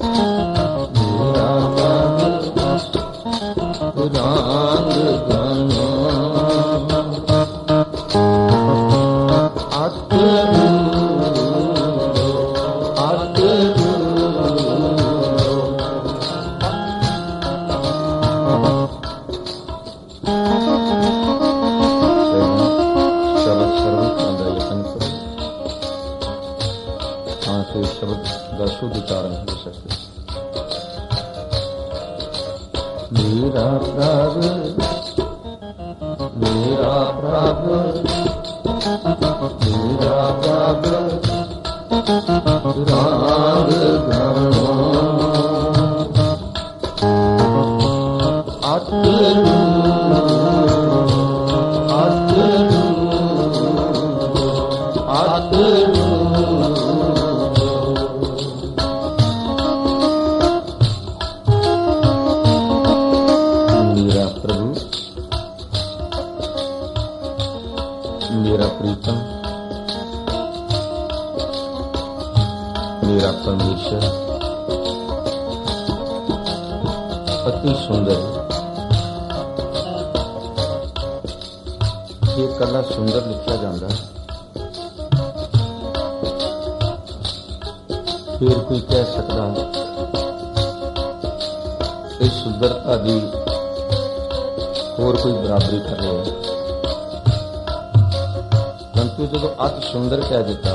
सुंदर कह दिता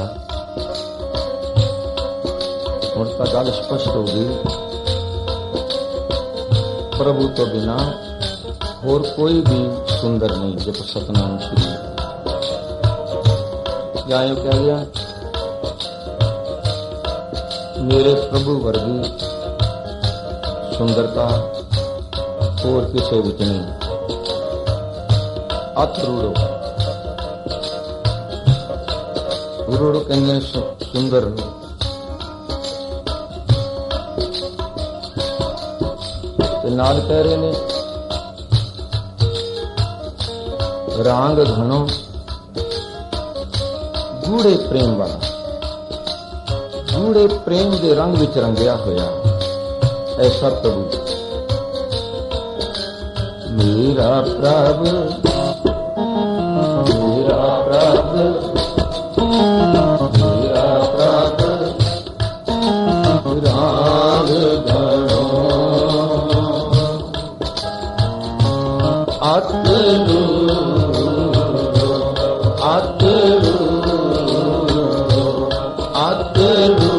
हुण तां गल स्पष्ट हो गई, प्रभु तो बिना होर कोई भी सुंदर नहीं। जब सतनाम श्री या यूं कह गया, मेरे प्रभु वर्गी सुंदरता होर किसी विच नहीं। अत रूड़ो रूड़ो कहने सुंदर नाल कह रहे ने रांग घनो गूढ़े प्रेम वाला, गूढ़े प्रेम के रंग विच रंगिया होया ऐसा प्रभु मेरा प्रभु, मेरा प्रभु, मेरा प्रभु रांग घनो आत्मरू आत्मरू आत्मरू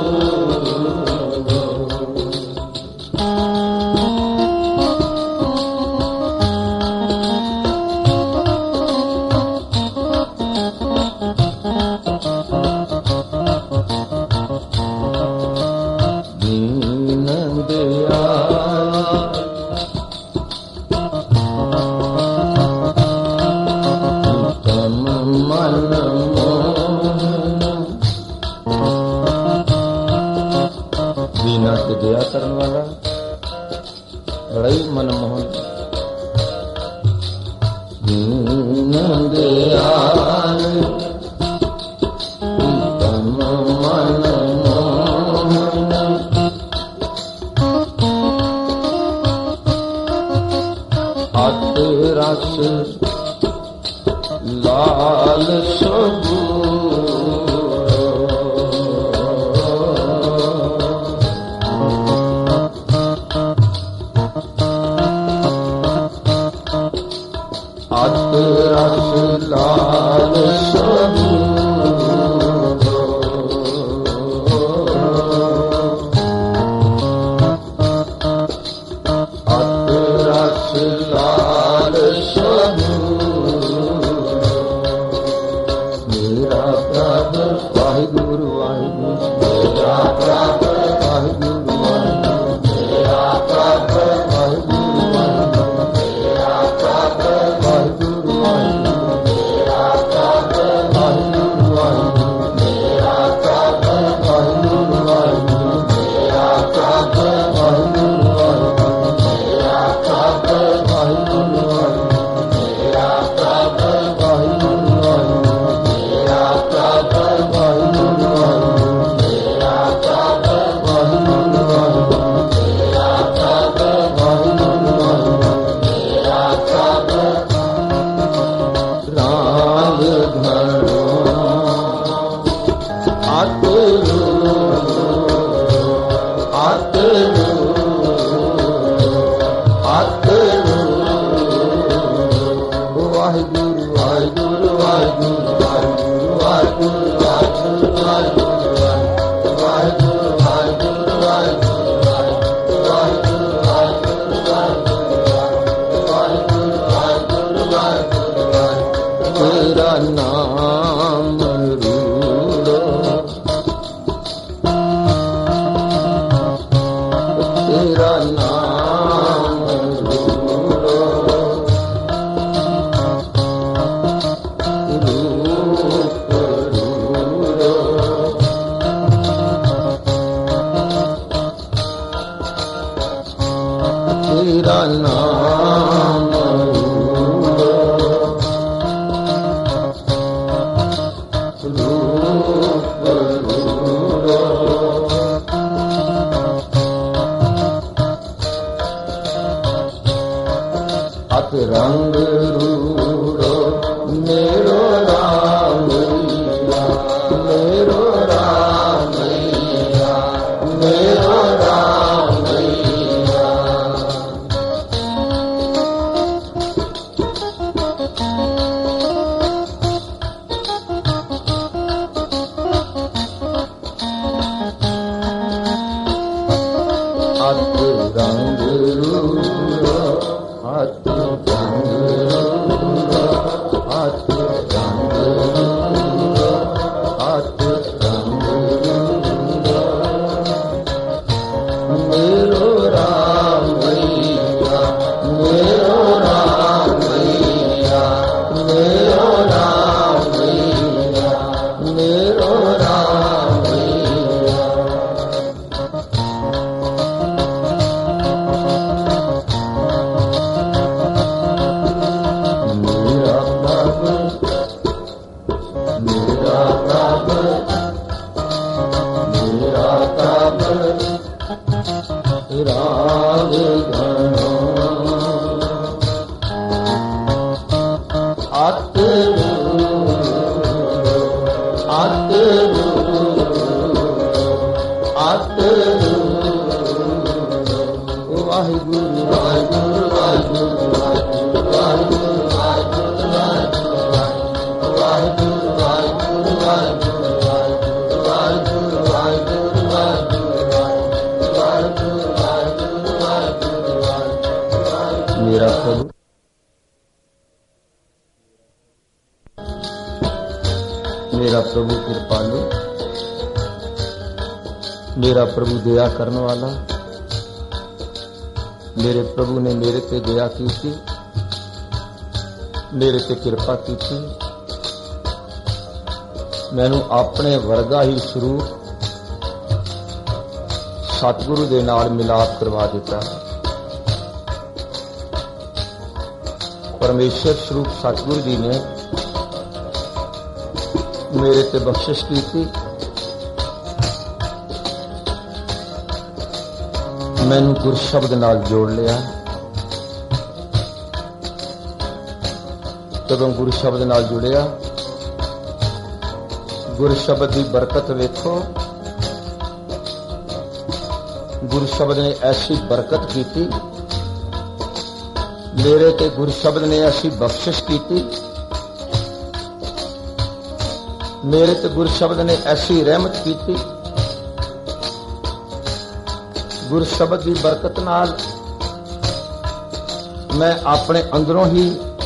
रंग रूड़ो मेरो राम मेरो राम मेरो राम अत रंग रूड़ो अत मेरा प्रभु कृपालु, मेरा प्रभु दया करने वाला, मेरे प्रभु ने मेरे पे दया की थी, मेरे पे कृपा की थी। मैनू अपने वर्गा ही स्वरूप सतगुरु दे नाल मिलाप करवा दिता। परमेश्वर स्वरूप सतगुरु जी ने मेरे ते बख्शिश की थी। मैनू गुर शब्द नाल जोड़ लिया। जदों गुरु शब्द नाल जुड़िया, गुरु शब्द की बरकत वेखो। गुरु शब्द ने ऐसी बरकत की थी, मेरे ते गुरु शब्द ने ऐसी बख्शिश की थी, मेरे ते गुरु शब्द ने ऐसी रहमत की थी। गुरु शब्द की बरकत नाल मैं अपने अंदरों ही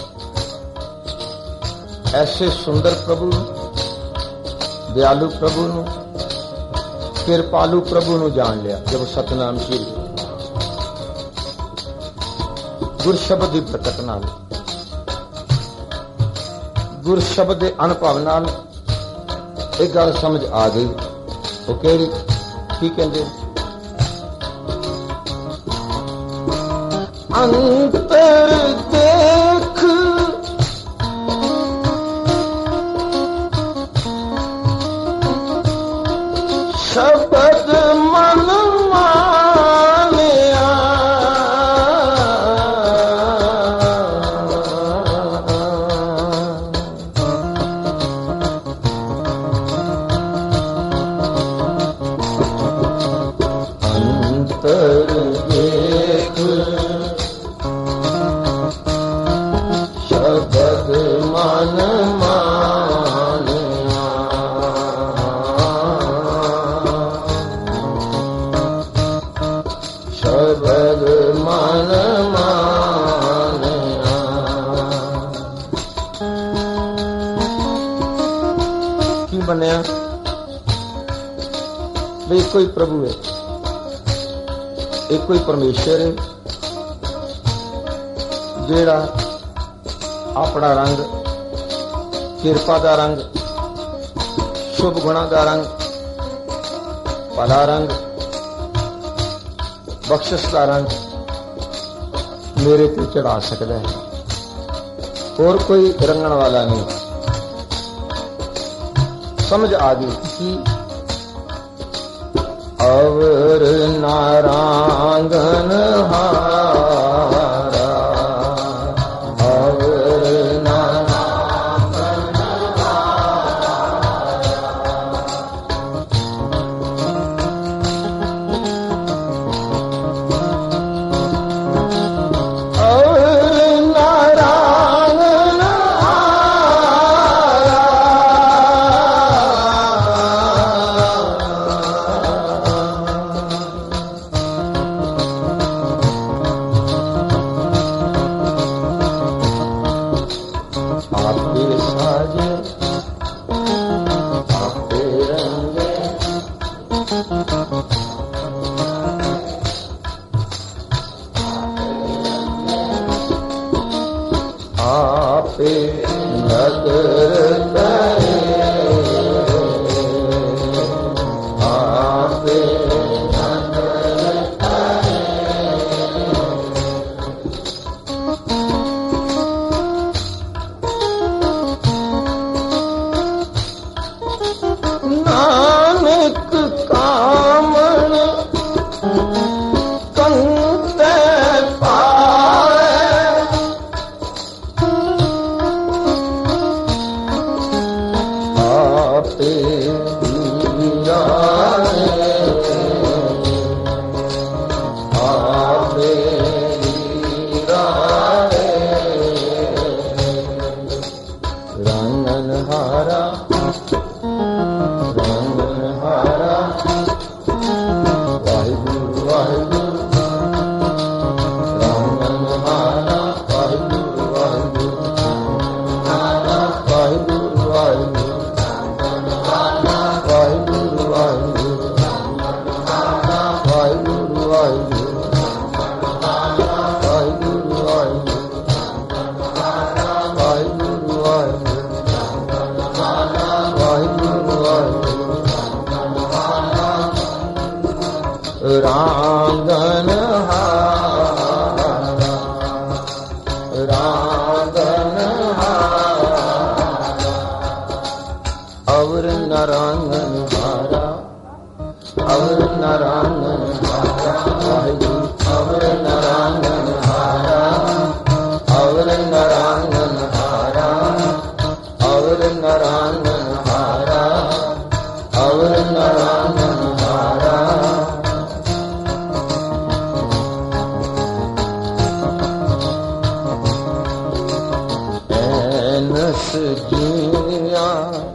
ऐसे सुंदर प्रभु, दयालु प्रभु नू, कृपालु प्रभु नू जान लिया। जब सतनाम श्री गुरु शब्द की बरकत नाल, गुरु शब्द के अनुभव नाल एक गल समझ आ गई। वो कहड़ी की कहते, अंतर देख शब्द मन मानिया, अंतर देख शब्द मन मानिया शब्द मन मानिया। की बनया भी कोई प्रभु है, एक कोई परमेश्वर है जेड़ा अपना रंग किरपा का रंग शुभ गुणा का रंग भला रंग बख्शिश का रंग मेरे ते चढ़ा सकता है, और कोई रंगण वाला नहीं। समझ आ गई कि अवर नारांगन हारा अवर नारांगन अवर नारायण आपके साजे आपके रंगे आपे नगर करे आपे नगर करे नानक कामन कंते पाए आपे दीवाने आपे दीवाने रंगन हारा वाहिगुरु वाहिगुरु रंगन हारा वाहिगुरु वाहिगुरु वाहिगुरु वाहिगुरु वाहिगुरु वाहिगुरु वाहिगुरु वाहिगुरु वाहिगुरु वाहिगुरु वाहिगुरु वाहिगुरु रांगन हारा रांगन हारा अवर नारायण हारा अवर नारायण हारा वाहिगुरु अवर नारायण हारा अवर नारायण हारा अवर नारायण हारा अवर नारायण हारा ऐनस जिया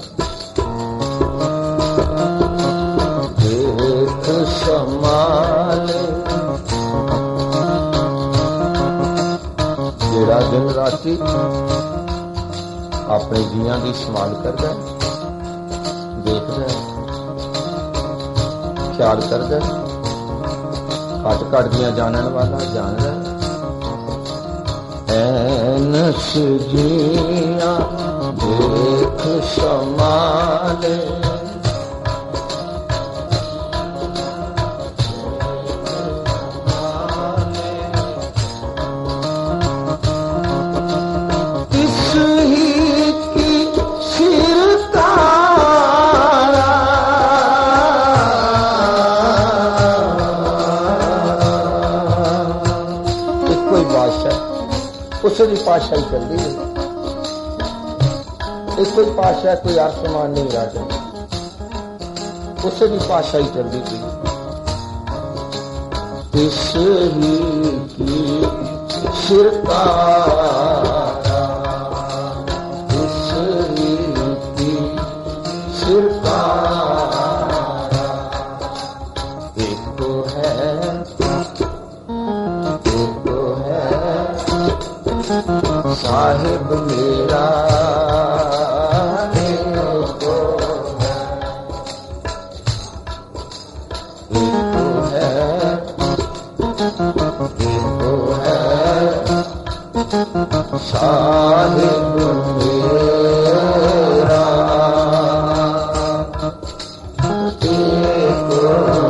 देख समाले जेड़ा दिन राती अपने जियां की संभाल करदा देखदा ख्याल करदा घट घट दियां जानन वाला जानदा ऐनस जिया देख समाले इस ही की सिर तारा एक कोई बादशाह उसे भी पातशाही चल रही है, एक कोई पातशाह कोई आसमान नहीं राजा उसे भी पातशाही चल रही थी। इस ही की सिरकारा, इस ही की सिरकारा। एक तो है साहिब मेरा, साहिब मेरा एक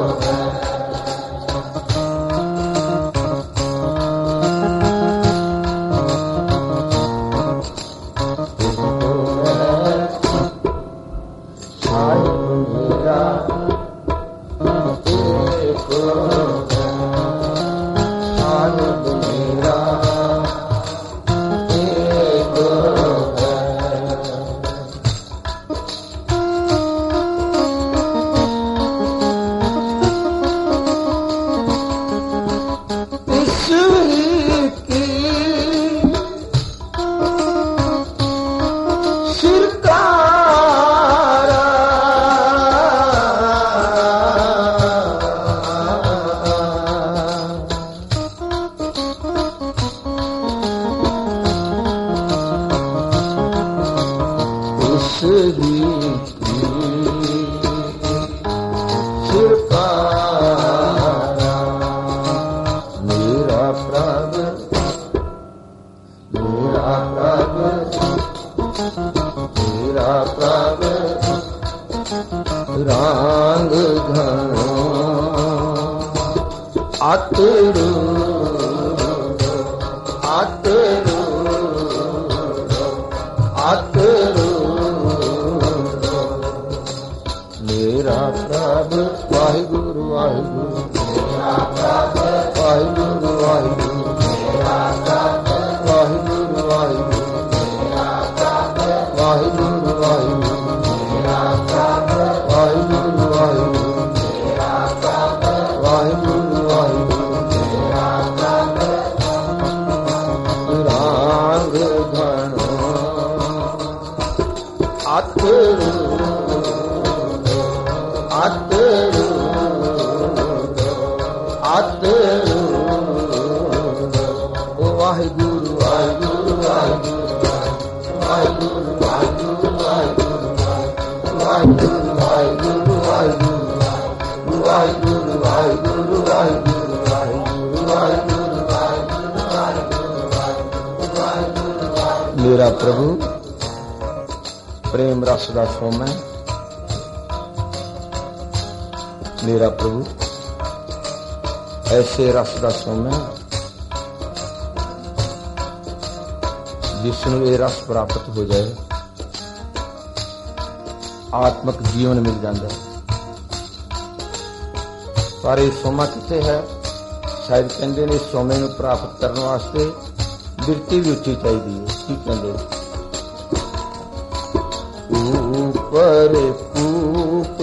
रांग घनो आतेरू आतेरू आतेरू मेरा प्रभ वाहिगुरु वाहिगुरु मेरा प्रभ वाहिगुरु वाहिगुरु मेरा प्रभ वाहिगुरु वाहिगुरु मेरा प्रभ वाहिगुरु वाहिगुरु मेरा प्रभ वाहिगुरु वाहिगुरु मेरा प्रभ वाहिगुरु वाहिगुरु मेरा प्रभ रांग घनो आतेरू आतेरू आतेरू वाहिगुरु वाहिगुरु वाहिगुरु वाहिगुरु वाहिगुरु वाहिगुरु वाहिगुरु वाहिगुरु वाहिगुरु वाहिगुरु वाहिगुरु वाहिगुरु वाहिगुरु। मेरा प्रभु प्रेम रस दा सोम है, मेरा प्रभु ऐसे रस दा सोम है जिसनों ये रस प्राप्त हो जाए आत्मक जीवन मिल जाता है। पर यह सोमा किथे है? शायद कहते हैं इस सोमे को प्राप्त करने वास्ते बिरती भी उच्ची चाहिए। की कहते ऊपर कूप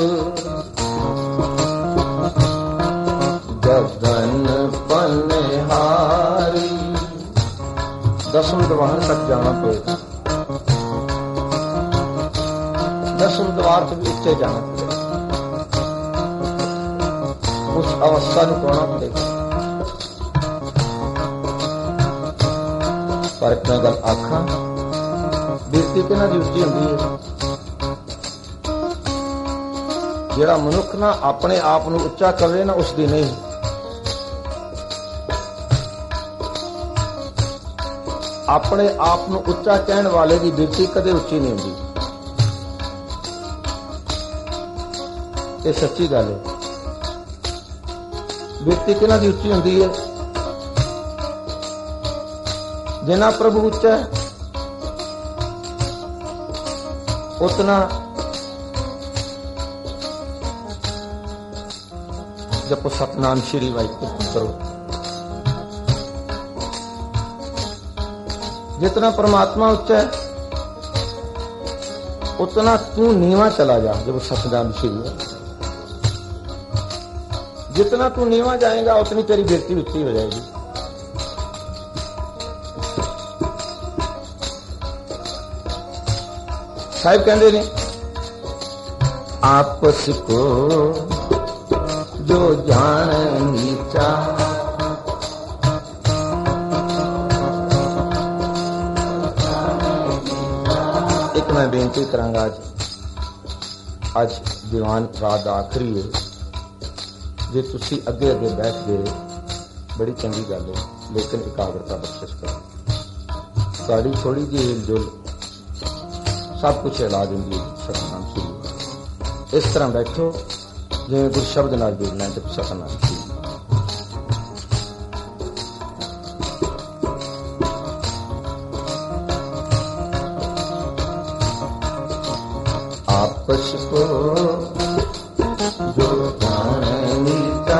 गगन पनहारी, दसम द्वार तक जाना पड़ेगा, दसम द्वार से भी नीचे जाना पड़ेगा, उस अवस्था को पाना पड़ेगा। पर एक मैं गल आखा बिरती किहना दी उच्ची हुंदी है? जिहड़ा मनुख ना अपने आप नूं उच्चा करे ना उसकी नहीं। अपने आप नूं उच्चा कहण वाले की बिरती कदे उच्ची नहीं होंदी। ये सच्ची गल है। बिरती किहनां दी उच्ची होंदी है? जिन्ना प्रभु उच्चा है उतना जपो सतनाम श्री वाहिगुरू करो। जितना परमात्मा उच्चा है उतना तू नीवा चला जा। जब सतनाम श्री जितना तू नीवा जाएगा उतनी तेरी बिरती ऊंची हो जाएगी। साहिब कहते ने आपस को जो जान नीचा एक मैं बेनती करांगा अज दीवान रात आखिरी है जे तुसी अगे अगे बैठ गए बड़ी चंगी गल है लेकिन एकाग्रता बख्शिश करो साड़ी थोड़ी जी हिल जुल सब कुछ हिला देंगी सतनाम श्री इस तरह बैठो जिवें गुरु शब्द नाल जुड़ना है सतनाम श्री आपस को जो जाने का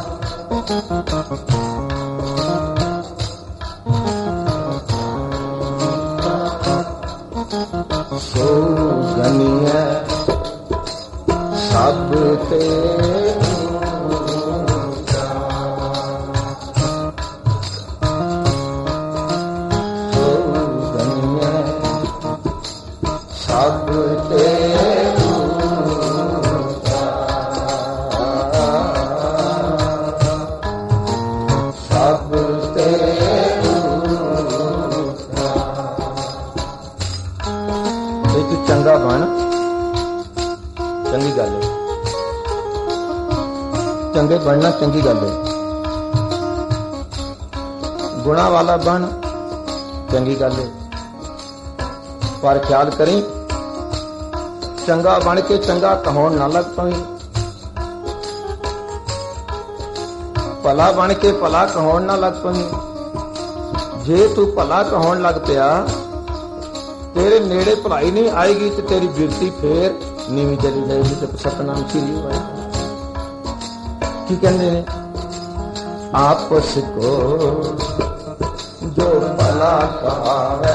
सो गनिय सब ते सो गनिय सब ते चंगा बन चंगी गल है चंगे बनना चंगी गल है गुणा वाला बन चंगी गल है पर ख्याल करी चंगा बन के चंगा कहाउण ना लग पवी भला बन के भला कहाउण ना लग पवी जे तू भला कहाउण लग पिया तेरे नेड़े भलाई नहीं आएगी तो तेरी बिरती फिर नीवी चली जाएगी तो सतनाम श्री की कहते ने आपस को जो भला कहावे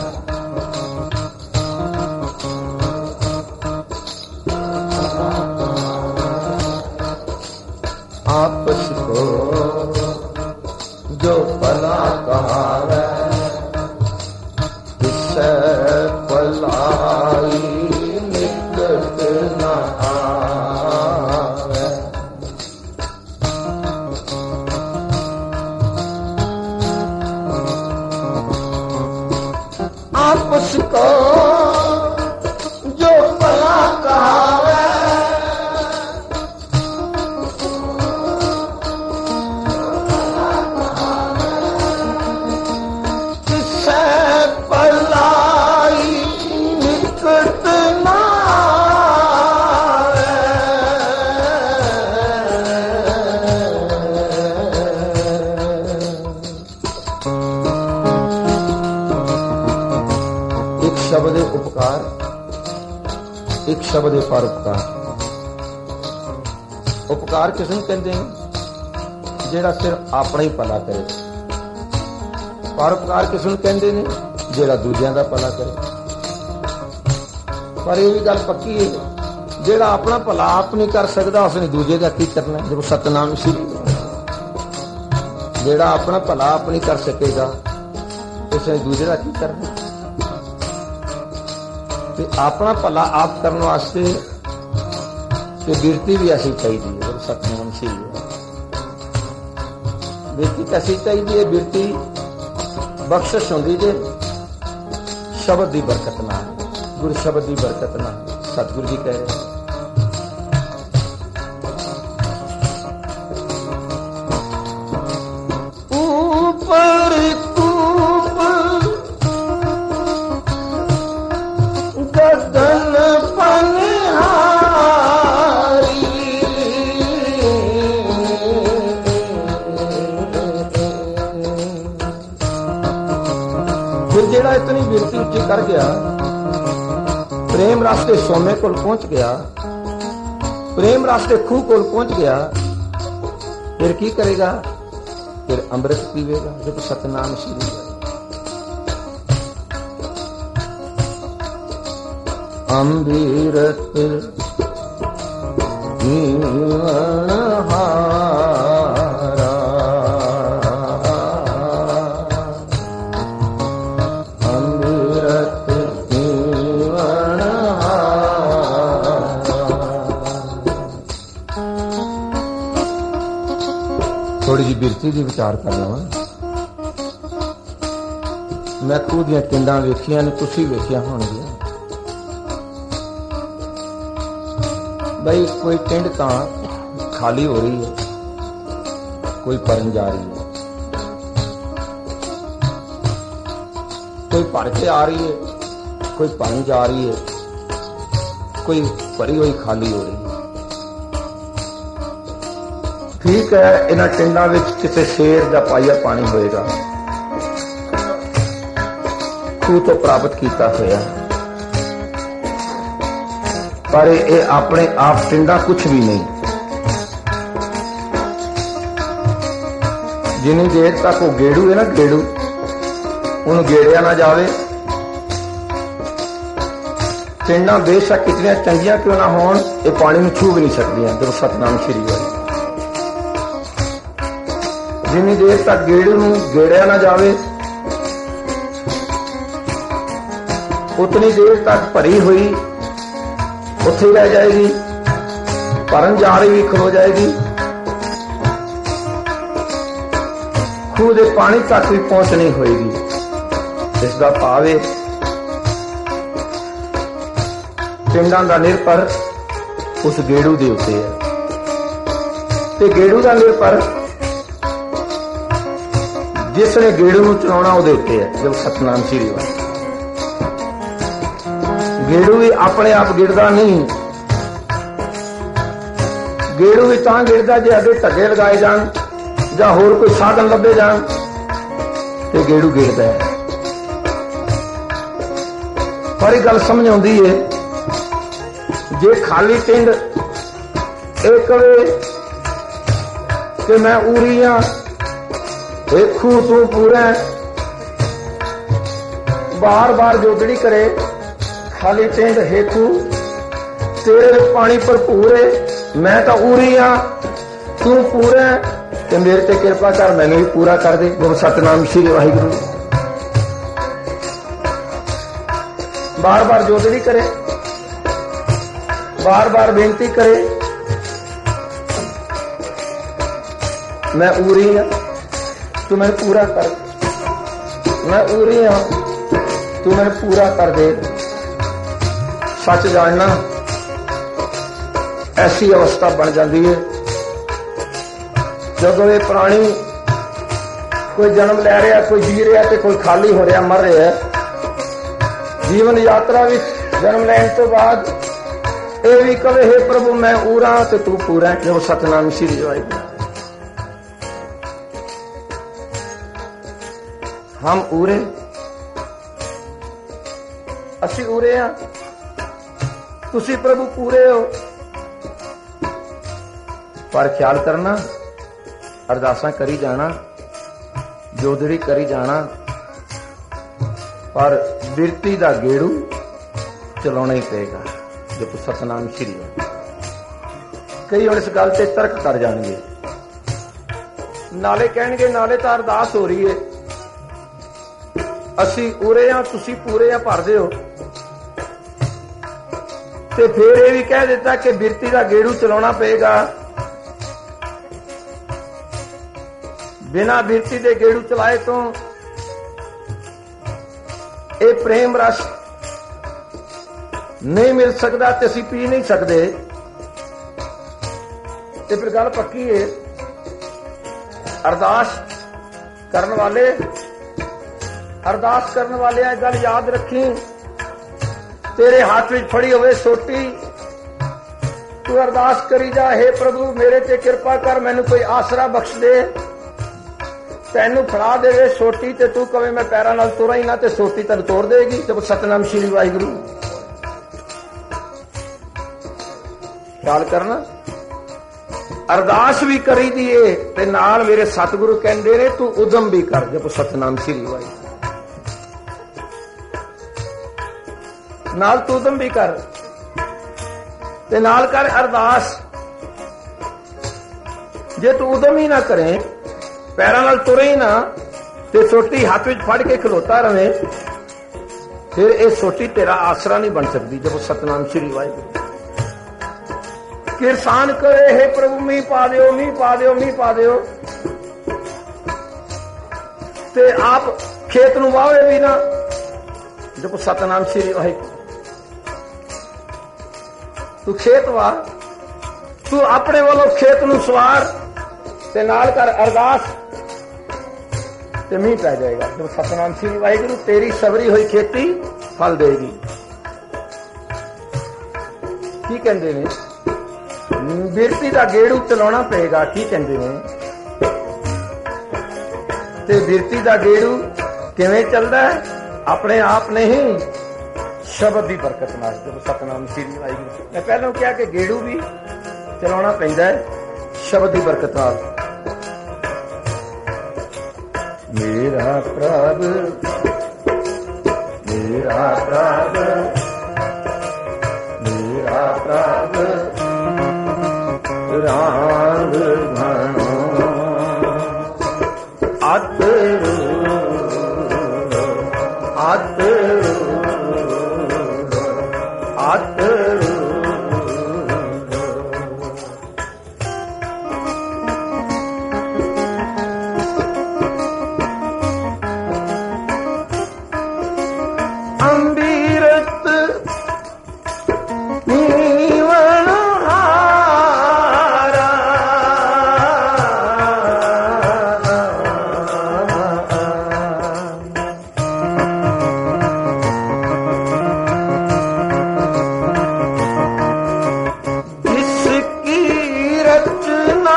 आपस को जो भला कहावे भलाई निकट न आवे आपस को जो भला कहावे शब्द उपकार एक शब्द परोपकार उपकार किस नूं कहंदे ने जिहड़ा सिर्फ अपना ही भला करे परोपकार किस नूं कहंदे ने जिहड़ा दूजियां दा भला करे पर यह भी गल पक्की है जिहड़ा अपना भला आप नहीं कर सकदा उसने दूजे दा की करना जब सतनाम श्री जिहड़ा अपना भला आप नहीं कर सकेगा उसने दूजे दा की करना अपना भला आप करने वास्ते बिरती भी ऐसी चाहिए है सतनाम श्री बिरती कैसी चाहिए है बिरती बख्शिश होंगी जे शब्द की बरकत ना गुरु शब्द की बरकत ना सतगुरु जी कह रहे जेड़ा इतनी बिरती उच्ची कर गया प्रेम रास्ते सोमे को पहुंच गया प्रेम रास्ते खूह को पहुंच गया फिर की करेगा फिर अमृत पीवेगा जब सतनाम श्री अमृत जीवन ਹਾਰਾ ਅੰਮ੍ਰਿਤ ਜੀਵਨ ਹਾਰਾ। ਥੋੜੀ ਜਿਹੀ ਬਿਰਤੀ ਦੀ ਵਿਚਾਰ ਕਰ ਲਵਾਂ। ਮੈਂ ਖੂਹ ਦੀਆਂ ਟਿੰਡਾਂ ਵੇਖੀਆਂ ਨੇ, ਤੁਸੀਂ ਵੇਖਿਆ ਹੋਣਗੀਆਂ। ਬਈ ਕੋਈ ਟਿੰਡ ਤਾਂ ਖਾਲੀ ਹੋ ਰਹੀ ਹੈ, ਕੋਈ ਭਰਨ ਜਾ ਰਹੀ ਹੈ, ਕੋਈ ਭਰ ਕੇ ਆ ਰਹੀ ਹੈ, ਕੋਈ ਭਰਨ ਜਾ ਰਹੀ ਹੈ, ਕੋਈ ਭਰੀ ਹੋਈ ਖਾਲੀ ਹੋ ਰਹੀ ਹੈ। ਠੀਕ ਹੈ, ਇਹਨਾਂ ਟਿੰਡਾਂ ਵਿੱਚ ਕਿਸੇ ਸ਼ੇਰ ਦਾ ਪਾਈਆ ਪਾਣੀ ਹੋਏਗਾ, ਖੂਹ ਤੋਂ ਪ੍ਰਾਪਤ ਕੀਤਾ ਹੋਇਆ, ਪਰ ਇਹ ਆਪਣੇ ਆਪ ਟਿੰਡਾ ਕੁਛ ਵੀ ਨਹੀਂ। ਜਿੰਨੀ ਦੇਰ ਤੱਕ ਉਹ ਗੇੜੂ ਹੈ ਨਾ, ਗੇੜੂ, ਉਹਨੂੰ ਗੇੜਿਆ ਨਾ ਜਾਵੇ, ਟਿੰਡਾਂ ਬੇਸ਼ੱਕ ਕਿਤਨੀਆਂ ਚੰਗੀਆਂ ਕਿਉਂ ਨਾ ਹੋਣ, ਇਹ ਪਾਣੀ ਨੂੰ ਛੂ ਵੀ ਨਹੀਂ ਸਕਦੀਆਂ ਜਦੋਂ ਸਤਿਨਾਮ ਸ਼੍ਰੀ ਵਾਹਿਗੁਰੂ। ਜਿੰਨੀ ਦੇਰ ਤੱਕ ਗੇੜੂ ਨੂੰ ਗੇੜਿਆ ਨਾ ਜਾਵੇ, ਉਤਨੀ ਦੇਰ ਤੱਕ ਭਰੀ ਹੋਈ ਉੱਥੇ ਹੀ ਰਹਿ ਜਾਏਗੀ, ਭਰਨ ਜਾ ਰਹੀ ਵੀ ਖਲੋ ਜਾਏਗੀ, ਖੂਹ ਦੇ ਪਾਣੀ ਤੱਕ ਵੀ ਪਹੁੰਚ ਨਹੀਂ ਹੋਏਗੀ। ਇਸ ਦਾ ਭਾਵ ਹੈ ਟਿੰਡਾਂ ਦਾ ਨਿਰਭਰ ਉਸ ਗੇੜੂ ਦੇ ਉੱਤੇ ਹੈ, ਤੇ ਗੇੜੂ ਦਾ ਨਿਰਭਰ ਜਿਸ ਨੇ ਗੇੜੂ ਨੂੰ ਚਲਾਉਣਾ ਉਹਦੇ ਉੱਤੇ ਹੈ। ਜਦ ਸਤਿਨਾਮ ਸ਼੍ਰੀ ਵਾਹਿਗੁਰੂ। ਗੇੜੂ ਵੀ ਆਪਣੇ ਆਪ ਗਿਰਦਾ ਨਹੀਂ, ਗੇੜੂ ਵੀ ਤਾਂ ਗਿਰਦਾ ਜੇ ਅੱਗੇ ਧੱਗੇ ਲਗਾਏ ਜਾਣ ਜਾਂ ਹੋਰ ਕੋਈ ਸਾਧਨ ਲੱਭੇ ਜਾਣ ਤੇ ਗੇੜੂ ਗਿਰਦਾ ਹੈ। ਪਰ ਇਹ ਗੱਲ ਸਮਝ ਆਉਂਦੀ ਹੈ, ਜੇ ਖਾਲੀ ਟਿੰਡ ਇਹ ਕਵੇ ਕਿ ਮੈਂ ਉਰੀ ਹਾਂ, ਵੇਖੂ ਤੂੰ ਪੂਰਾ, ਬਾਰ ਬਾਰ ਜੋਦੜੀ ਕਰੇ, ਖਾਲੀ ਟਿੰਡ ਹੇਠੂ ਤੇਰੇ ਵਿੱਚ ਪਾਣੀ ਭਰਪੂਰ ਹੈ, ਮੈਂ ਤਾਂ ਉਰੀ ਹਾਂ, ਤੂੰ ਪੂਰਾ, ਤੇ ਮੇਰੇ ਤੇ ਕਿਰਪਾ ਕਰ, ਮੈਨੂੰ ਵੀ ਪੂਰਾ ਕਰ ਦੇ। ਗੁਰੂ ਸਤਿਨਾਮ ਸ਼੍ਰੀ ਵਾਹਿਗੁਰੂ। ਬਾਰ ਬਾਰ ਜੋਦੜੀ ਕਰੇ, ਬਾਰ ਬਾਰ ਬੇਨਤੀ ਕਰੇ, ਮੈਂ ਉਰੀ ਹਾਂ, ਤੂੰ ਮੈਨੂੰ ਪੂਰਾ ਕਰ, ਮੈਂ ਉਰੀ ਹਾਂ, ਤੂੰ ਮੈਨੂੰ ਪੂਰਾ ਕਰ ਦੇ। ਸੱਚ ਜਾਣਨਾ ਐਸੀ ਅਵਸਥਾ ਬਣ ਜਾਂਦੀ ਹੈ ਜਦੋਂ ਇਹ ਪ੍ਰਾਣੀ ਕੋਈ ਜਨਮ ਲੈ ਰਿਹਾ, ਕੋਈ ਜੀ ਰਿਹਾ ਤੇ ਕੋਈ ਖਾਲੀ ਹੋ ਰਿਹਾ, ਮਰ ਰਿਹਾ। ਜੀਵਨ ਯਾਤਰਾ ਵਿੱਚ ਜਨਮ ਲੈਣ ਤੋਂ ਬਾਅਦ ਇਹ ਵੀ ਕਵੇ, ਹੇ ਪ੍ਰਭੂ ਮੈਂ ਊਰਾ ਤੇ ਤੂੰ ਪੂਰਾ। ਜੋ ਸਤਿਨਾਮ ਸ਼੍ਰੀ ਵਾਹਿਗੁਰੂ। ਹਮ ਊਰੇ, ਅਸੀਂ ਊਰੇ ਹਾਂ, ਤੁਸੀਂ ਪ੍ਰਭੂ ਪੂਰੇ ਹੋ। ਪਰ ਖਿਆਲ ਕਰਨਾ, ਅਰਦਾਸਾਂ ਕਰੀ ਜਾਣਾ, ਜੋਦੜੀ ਕਰੀ ਜਾਣਾ, ਪਰ ਬਿਰਤੀ ਦਾ ਗੇੜੂ ਚਲਾਉਣਾ ਹੀ ਪਏਗਾ। ਜੋ ਸਤਿਨਾਮ ਸ਼੍ਰੀ ਵਾਹਿਗੁਰੂ। ਕਈ ਹੁਣ ਇਸ ਗੱਲ ਤੇ ਤਰਕ ਕਰ ਜਾਣਗੇ, ਨਾਲੇ ਕਹਿਣਗੇ ਨਾਲੇ ਤਾਂ ਅਰਦਾਸ ਹੋ ਰਹੀ ਹੈ, ਅਸੀਂ ਉਰੇ ਹਾਂ, ਤੁਸੀਂ ਪੂਰੇ ਆ, ਭਰ ਦਿਓ। ਤੇ ਫਿਰ ਇਹ ਵੀ ਕਹਿ ਦਿੱਤਾ ਕਿ ਬਿਰਤੀ ਦਾ ਗੇੜੂ ਚਲਾਉਣਾ ਪਏਗਾ। ਬਿਨਾਂ ਬਿਰਤੀ ਦੇ ਗੇੜੂ ਚਲਾਏ ਤੋਂ ਇਹ ਪ੍ਰੇਮ ਰਸ ਨਹੀਂ ਮਿਲ ਸਕਦਾ ਤੇ ਅਸੀਂ ਪੀ ਨਹੀਂ ਸਕਦੇ। ਤੇ ਫਿਰ ਗੱਲ ਪੱਕੀ ਹੈ, ਅਰਦਾਸ ਕਰਨ ਵਾਲਿਆਂ ਗੱਲ ਯਾਦ ਰੱਖੀ, ਤੇਰੇ ਹੱਥ ਵਿੱਚ ਫੜੀ ਹੋਵੇ ਸੋਟੀ, ਤੂੰ ਅਰਦਾਸ ਕਰੀ ਜਾ, ਹੇ ਪ੍ਰਭੂ ਮੇਰੇ ਤੇ ਕਿਰਪਾ ਕਰ, ਮੈਨੂੰ ਕੋਈ ਆਸਰਾ ਬਖਸ਼ ਦੇ। ਤੈਨੂੰ ਫੜਾ ਦੇਵੇ ਸੋਟੀ ਤੇ ਤੂੰ ਕਵੇਂ ਮੈਂ ਪੈਰਾਂ ਨਾਲ ਤੁਰਾਂ ਹੀ ਨਾ, ਤੇ ਸੋਟੀ ਤੈਨੂੰ ਤੋੜ ਦੇਗੀ। ਤੇ ਸਤਿਨਾਮ ਸ਼੍ਰੀ ਵਾਹਿਗੁਰੂ। ਖਿਆਲ ਕਰਨਾ, ਅਰਦਾਸ ਵੀ ਕਰੀ ਦੀ ਏ ਤੇ ਨਾਲ ਮੇਰੇ ਸਤਿਗੁਰੂ ਕਹਿੰਦੇ ਨੇ ਤੂੰ ਉਦਮ ਵੀ ਕਰ। ਜਪੋ ਸਤਿਨਾਮ ਸ਼੍ਰੀ ਵਾਹਿਗੁਰੂ। ਨਾਲ ਤੂੰ ਉਦਮ ਵੀ ਕਰ ਤੇ ਨਾਲ ਕਰ ਅਰਦਾਸ। ਜੇ ਤੂੰ ਉਦਮ ਹੀ ਨਾ ਕਰੇ, ਪੈਰਾਂ ਨਾਲ ਤੁਰੇ ਹੀ ਨਾ, ਤੇ ਸੋਟੀ ਹੱਥ ਵਿੱਚ ਫੜ ਕੇ ਖਲੋਤਾ ਰਵੇਂ, ਫਿਰ ਇਹ ਸੋਟੀ ਤੇਰਾ ਆਸਰਾ ਨਹੀਂ ਬਣ ਸਕਦੀ। ਜਦੋਂ ਸਤਨਾਮ ਸ਼੍ਰੀ ਵਾਹਿਗੁਰੂ ਕਿਰਸਾਨ ਕਰੇ, हे ਪ੍ਰਭੂ ਮੀਂਹ ਪਾ ਦਿਓ, ਮੀਂਹ ਪਾ ਦਿਓ, ਮੀਂਹ ਪਾ ਦਿਓ, ਤੇ ਆਪ ਖੇਤ ਨੂੰ ਵਾਵੇ ਵੀ ਨਾ, ਜਦੋਂ ਸਤਨਾਮ ਸ਼੍ਰੀ ਵਾਹਿਗੁਰੂ ਤੂੰ ਖੇਤ ਵਾਹ, ਤੂੰ ਆਪਣੇ ਵੱਲੋਂ ਖੇਤ ਨੂੰ ਸਵਾਰ ਤੇ ਨਾਲ ਕਰ ਅਰਦਾਸ ਤੇ ਮੀਂਹ ਪੈ ਜਾਏਗਾ। ਜਦੋਂ ਸਤਨਾਮ ਸ਼੍ਰੀ ਵਾਹਿਗੁਰੂ ਤੇਰੀ ਸਬਰੀ ਹੋਈ ਖੇਤੀ ਫਲ ਦੇਗੀ। ਕੀ ਕਹਿੰਦੇ ਨੇ? ਬਿਰਤੀ ਦਾ ਗੇੜੂ ਚਲਾਉਣਾ ਪਏਗਾ। ਕੀ ਕਹਿੰਦੇ ਨੇ? ਤੇ ਬਿਰਤੀ ਦਾ ਗੇੜੂ ਕਿਵੇਂ ਚੱਲਦਾ ਹੈ? ਆਪਣੇ ਆਪ ਨਹੀਂ, ਸ਼ਬਦ ਦੀ ਬਰਕਤ ਨਾਲ। ਜਦੋਂ ਸਤਨਾਮ ਸ਼੍ਰੀ ਵਾਹਿਗੁਰੂ, ਮੈਂ ਪਹਿਲਾਂ ਕਿਹਾ ਕਿ ਗੇੜੂ ਵੀ ਚਲਾਉਣਾ ਪੈਂਦਾ ਹੈ ਸ਼ਬਦ ਦੀ ਬਰਕਤ ਨਾਲ। ਮੇਰਾ ਪ੍ਰਭ, ਮੇਰਾ ਪ੍ਰਭ, ਮੇਰਾ ਪ੍ਰਭ ਰਾਗ ਘਣੋ ਆਤਰੂ ਆਤਰੂ ਆਤਰੂ ਅੰਬੀਰਤ ਨੀਵਨ ਹਾਰਾ ਜਿਸ ਕੀ ਰਚਨਾ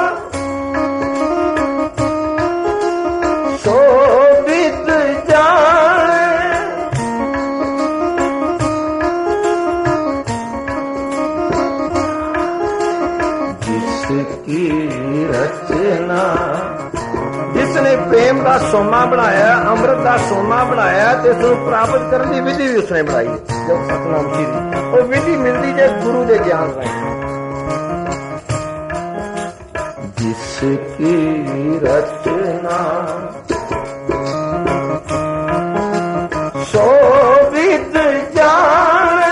ਸ਼ੋਭਿਤ ਜਾਣੇ की रचना। जिसने प्रेम का सोमा बनाया, अमृत का सोमा बनाया, तो इसको प्राप्त करने की विधि भी उसने बनाई। जब सतनाम जी वो विधि मिलती है गुरु के ज्ञान में। जिसकी रचना शोभित जाने,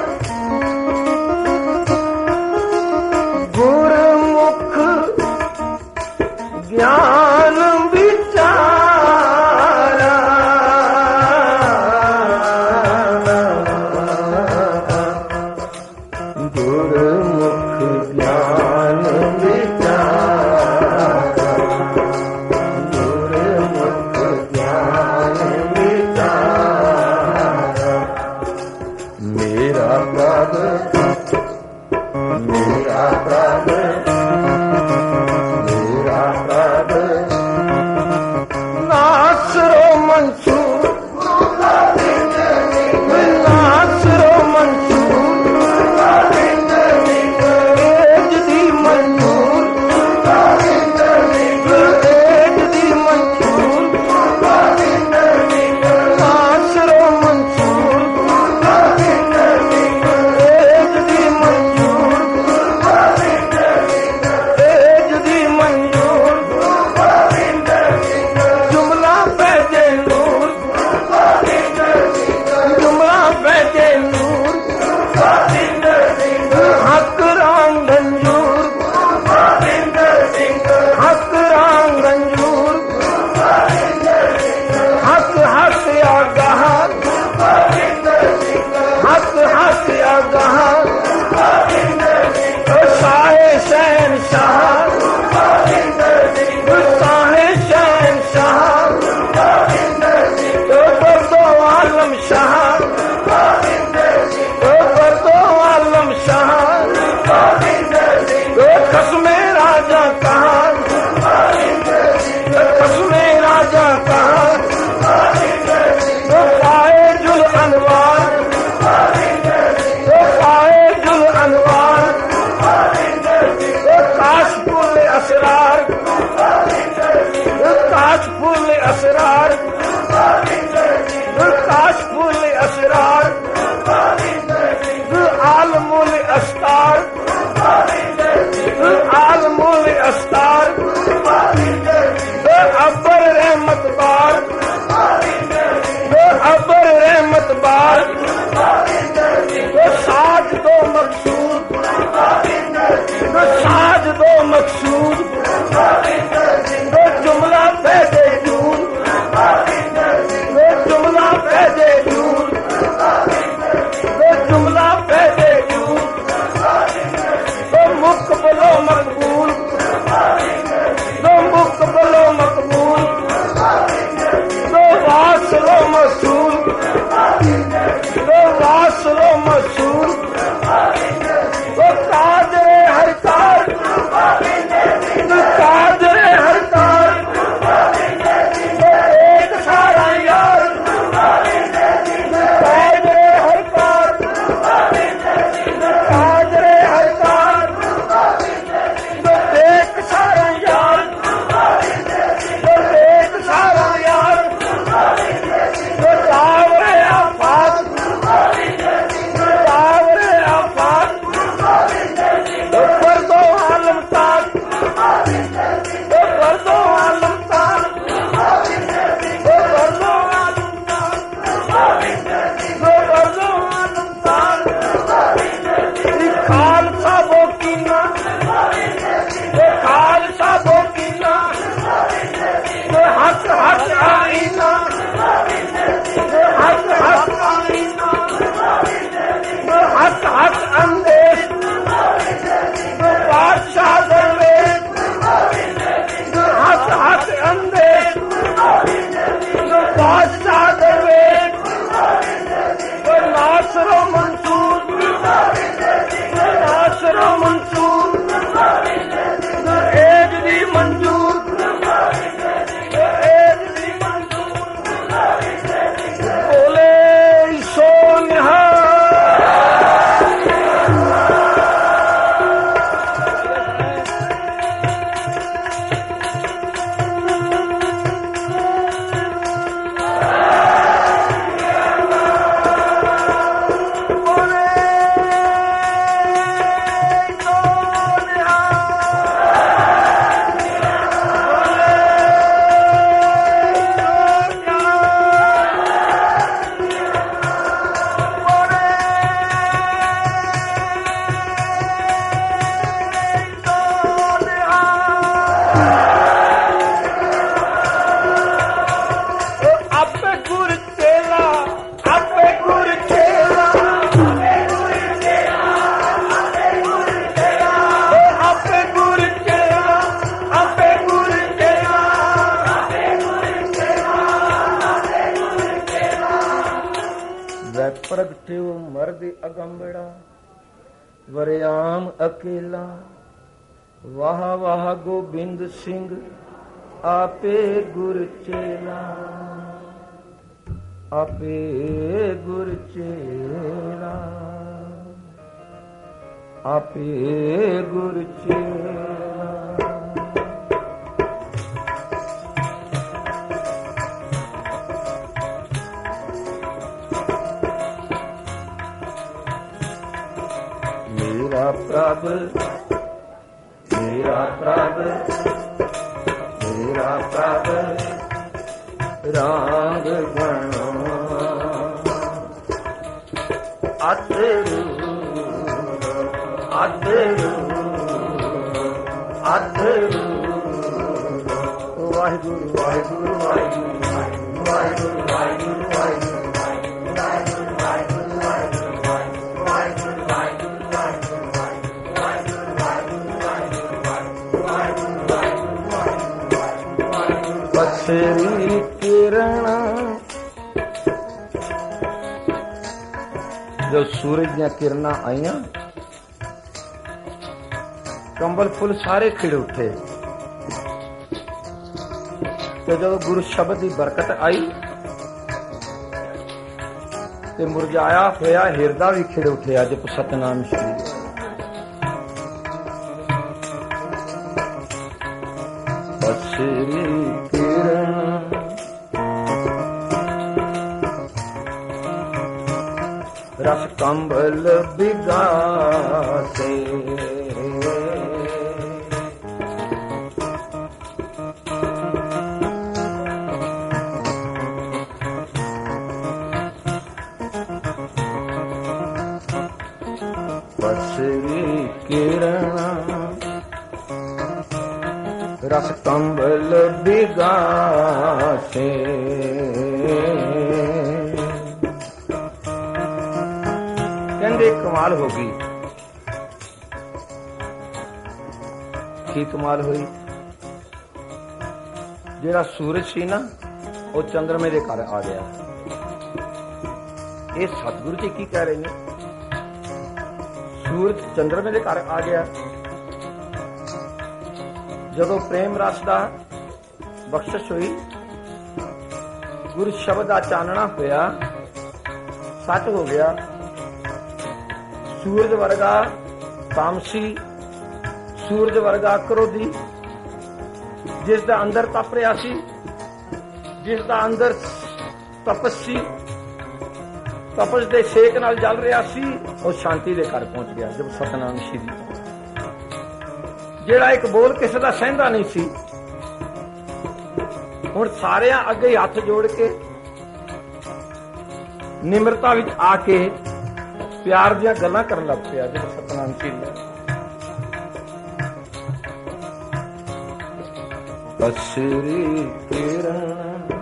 ज्ञान विचारा गुरमुख ज्ञान विचारा गुरमुख अबर रहमत बार, अबर रहमत बार, साज दो मकसूद, साज दो मकसूद, जुमला पैदे जून, जुमला पैदे जून, जुमला पैदे जून, मुकबलो मकबूल, मुकबलो मकबूल, वासलो मसूल, वासलो मसूल, कादरे हर कार, कादरे हर कार, एक सारा यार, कादरे हर कार, कादरे हर कार, एक सारा यार, एक सारा यार, तावरे आफात, तावरे आफात, पर दो आलम ताक, पर दो आलम ताक, पर दो आलम ताक, पर दो आलम ताक, खालसा बोकीना, खालसा बोकीना, हक हक आईना, हक हक आईना, हक हक अंदेश, बादशाह दरवेश, हक हक अंदेश, बादशाह दरवेश, नासरो मंसूर, नासरो मंसूर, एज दी मंजूर, एज दी मंजूर, बोले सोनिहा। प्रगट्यो मर्द अगंबड़ा वरियाम अकेला, वाह वाह गोबिंद सिंह आपे गुर चेला, आपे गुर चेला, आपे गुर चेला। मेरा प्रभ, मेरा प्रभ, मेरा प्रभ राग गणो अधरू अधरू अधरू। वाहिगुरु वाहिगुरु वाहिगुरु वाहिगुरु वाहिगुरु वाहिगुरु बसरी किरण, जो सूरज ਦੀਆਂ किरणा आईया, कंबल फुल सारे खिड़ उठे, ਤੇ ਜਦੋਂ ਗੁਰੂ ਸ਼ਬਦ ਦੀ ਬਰਕਤ ਆਈ ਤੇ ਮੁਰਝਾਇਆ ਹੋਇਆ ਹਿਰਦਾ ਵੀ ਖਿੜ ਉੱਠਿਆ। ਜਪ ਸਤਨਾਮ ਸ਼੍ਰੀ ਬਸਰੀ ਕਿਰਨ रस कंबल बिगासे ਅਸਰੀ ਕਿਰਣਾ ਰਸ ਕੰਬਲ ਬਿਗਾਸੇ। ਕਹਿੰਦੇ ਕਮਾਲ ਹੋ ਗਈ। ਕੀ ਕਮਾਲ ਹੋਈ? ਜਿਹੜਾ ਸੂਰਜ ਸੀ ਨਾ ਉਹ ਚੰਦਰਮੇ ਦੇ ਘਰ ਆ ਗਿਆ। ਇਹ ਸਤਿਗੁਰੂ ਜੀ ਕੀ ਕਹਿ ਰਹੇ ਨੇ? ਸੂਰਜ ਚੰਦਰਮੇ ਦੇ ਘਰ ਆ ਗਿਆ। ਜਦੋਂ ਪ੍ਰੇਮ ਰਸ ਦਾ ਬਖਸ਼ਿਸ਼ ਹੋਈ, ਗੁਰੂ ਸ਼ਬਦ ਦਾ ਚਾਨਣਾ ਹੋਇਆ, ਸੱਚ ਹੋ ਗਿਆ। ਸੂਰਜ ਵਰਗਾ ਤਾਮਸੀ, ਸੂਰਜ ਵਰਗਾ ਕ੍ਰੋਧੀ, ਜਿਸ ਦਾ ਅੰਦਰ ਤਪ ਰਿਹਾ ਸੀ, ਜਿਸ ਦਾ ਅੰਦਰ ਤਪਸੀ ਤਪਸ ਦੇ ਸੇਕ ਨਾਲ ਜਲ ਰਿਹਾ ਸੀ, ਉਹ ਸ਼ਾਂਤੀ ਦੇ ਘਰ ਪਹੁੰਚ ਗਿਆ। ਜਦ ਸਤਨਾਮ ਸ਼੍ਰੀ, ਜਿਹੜਾ ਇੱਕ ਬੋਲ ਕਿਸੇ ਦਾ ਸਹਿੰਦਾ ਨਹੀਂ ਸੀ, ਹੁਣ ਸਾਰਿਆਂ ਅੱਗੇ ਹੱਥ ਜੋੜ ਕੇ ਨਿਮਰਤਾ ਵਿੱਚ ਆ ਕੇ ਪਿਆਰ ਦੀਆਂ ਗੱਲਾਂ ਕਰਨ ਲੱਗ ਪਿਆ। ਜਦ ਸਤਨਾਮ ਸ਼੍ਰੀ ਅਸਰੀ ਕਿਰਣ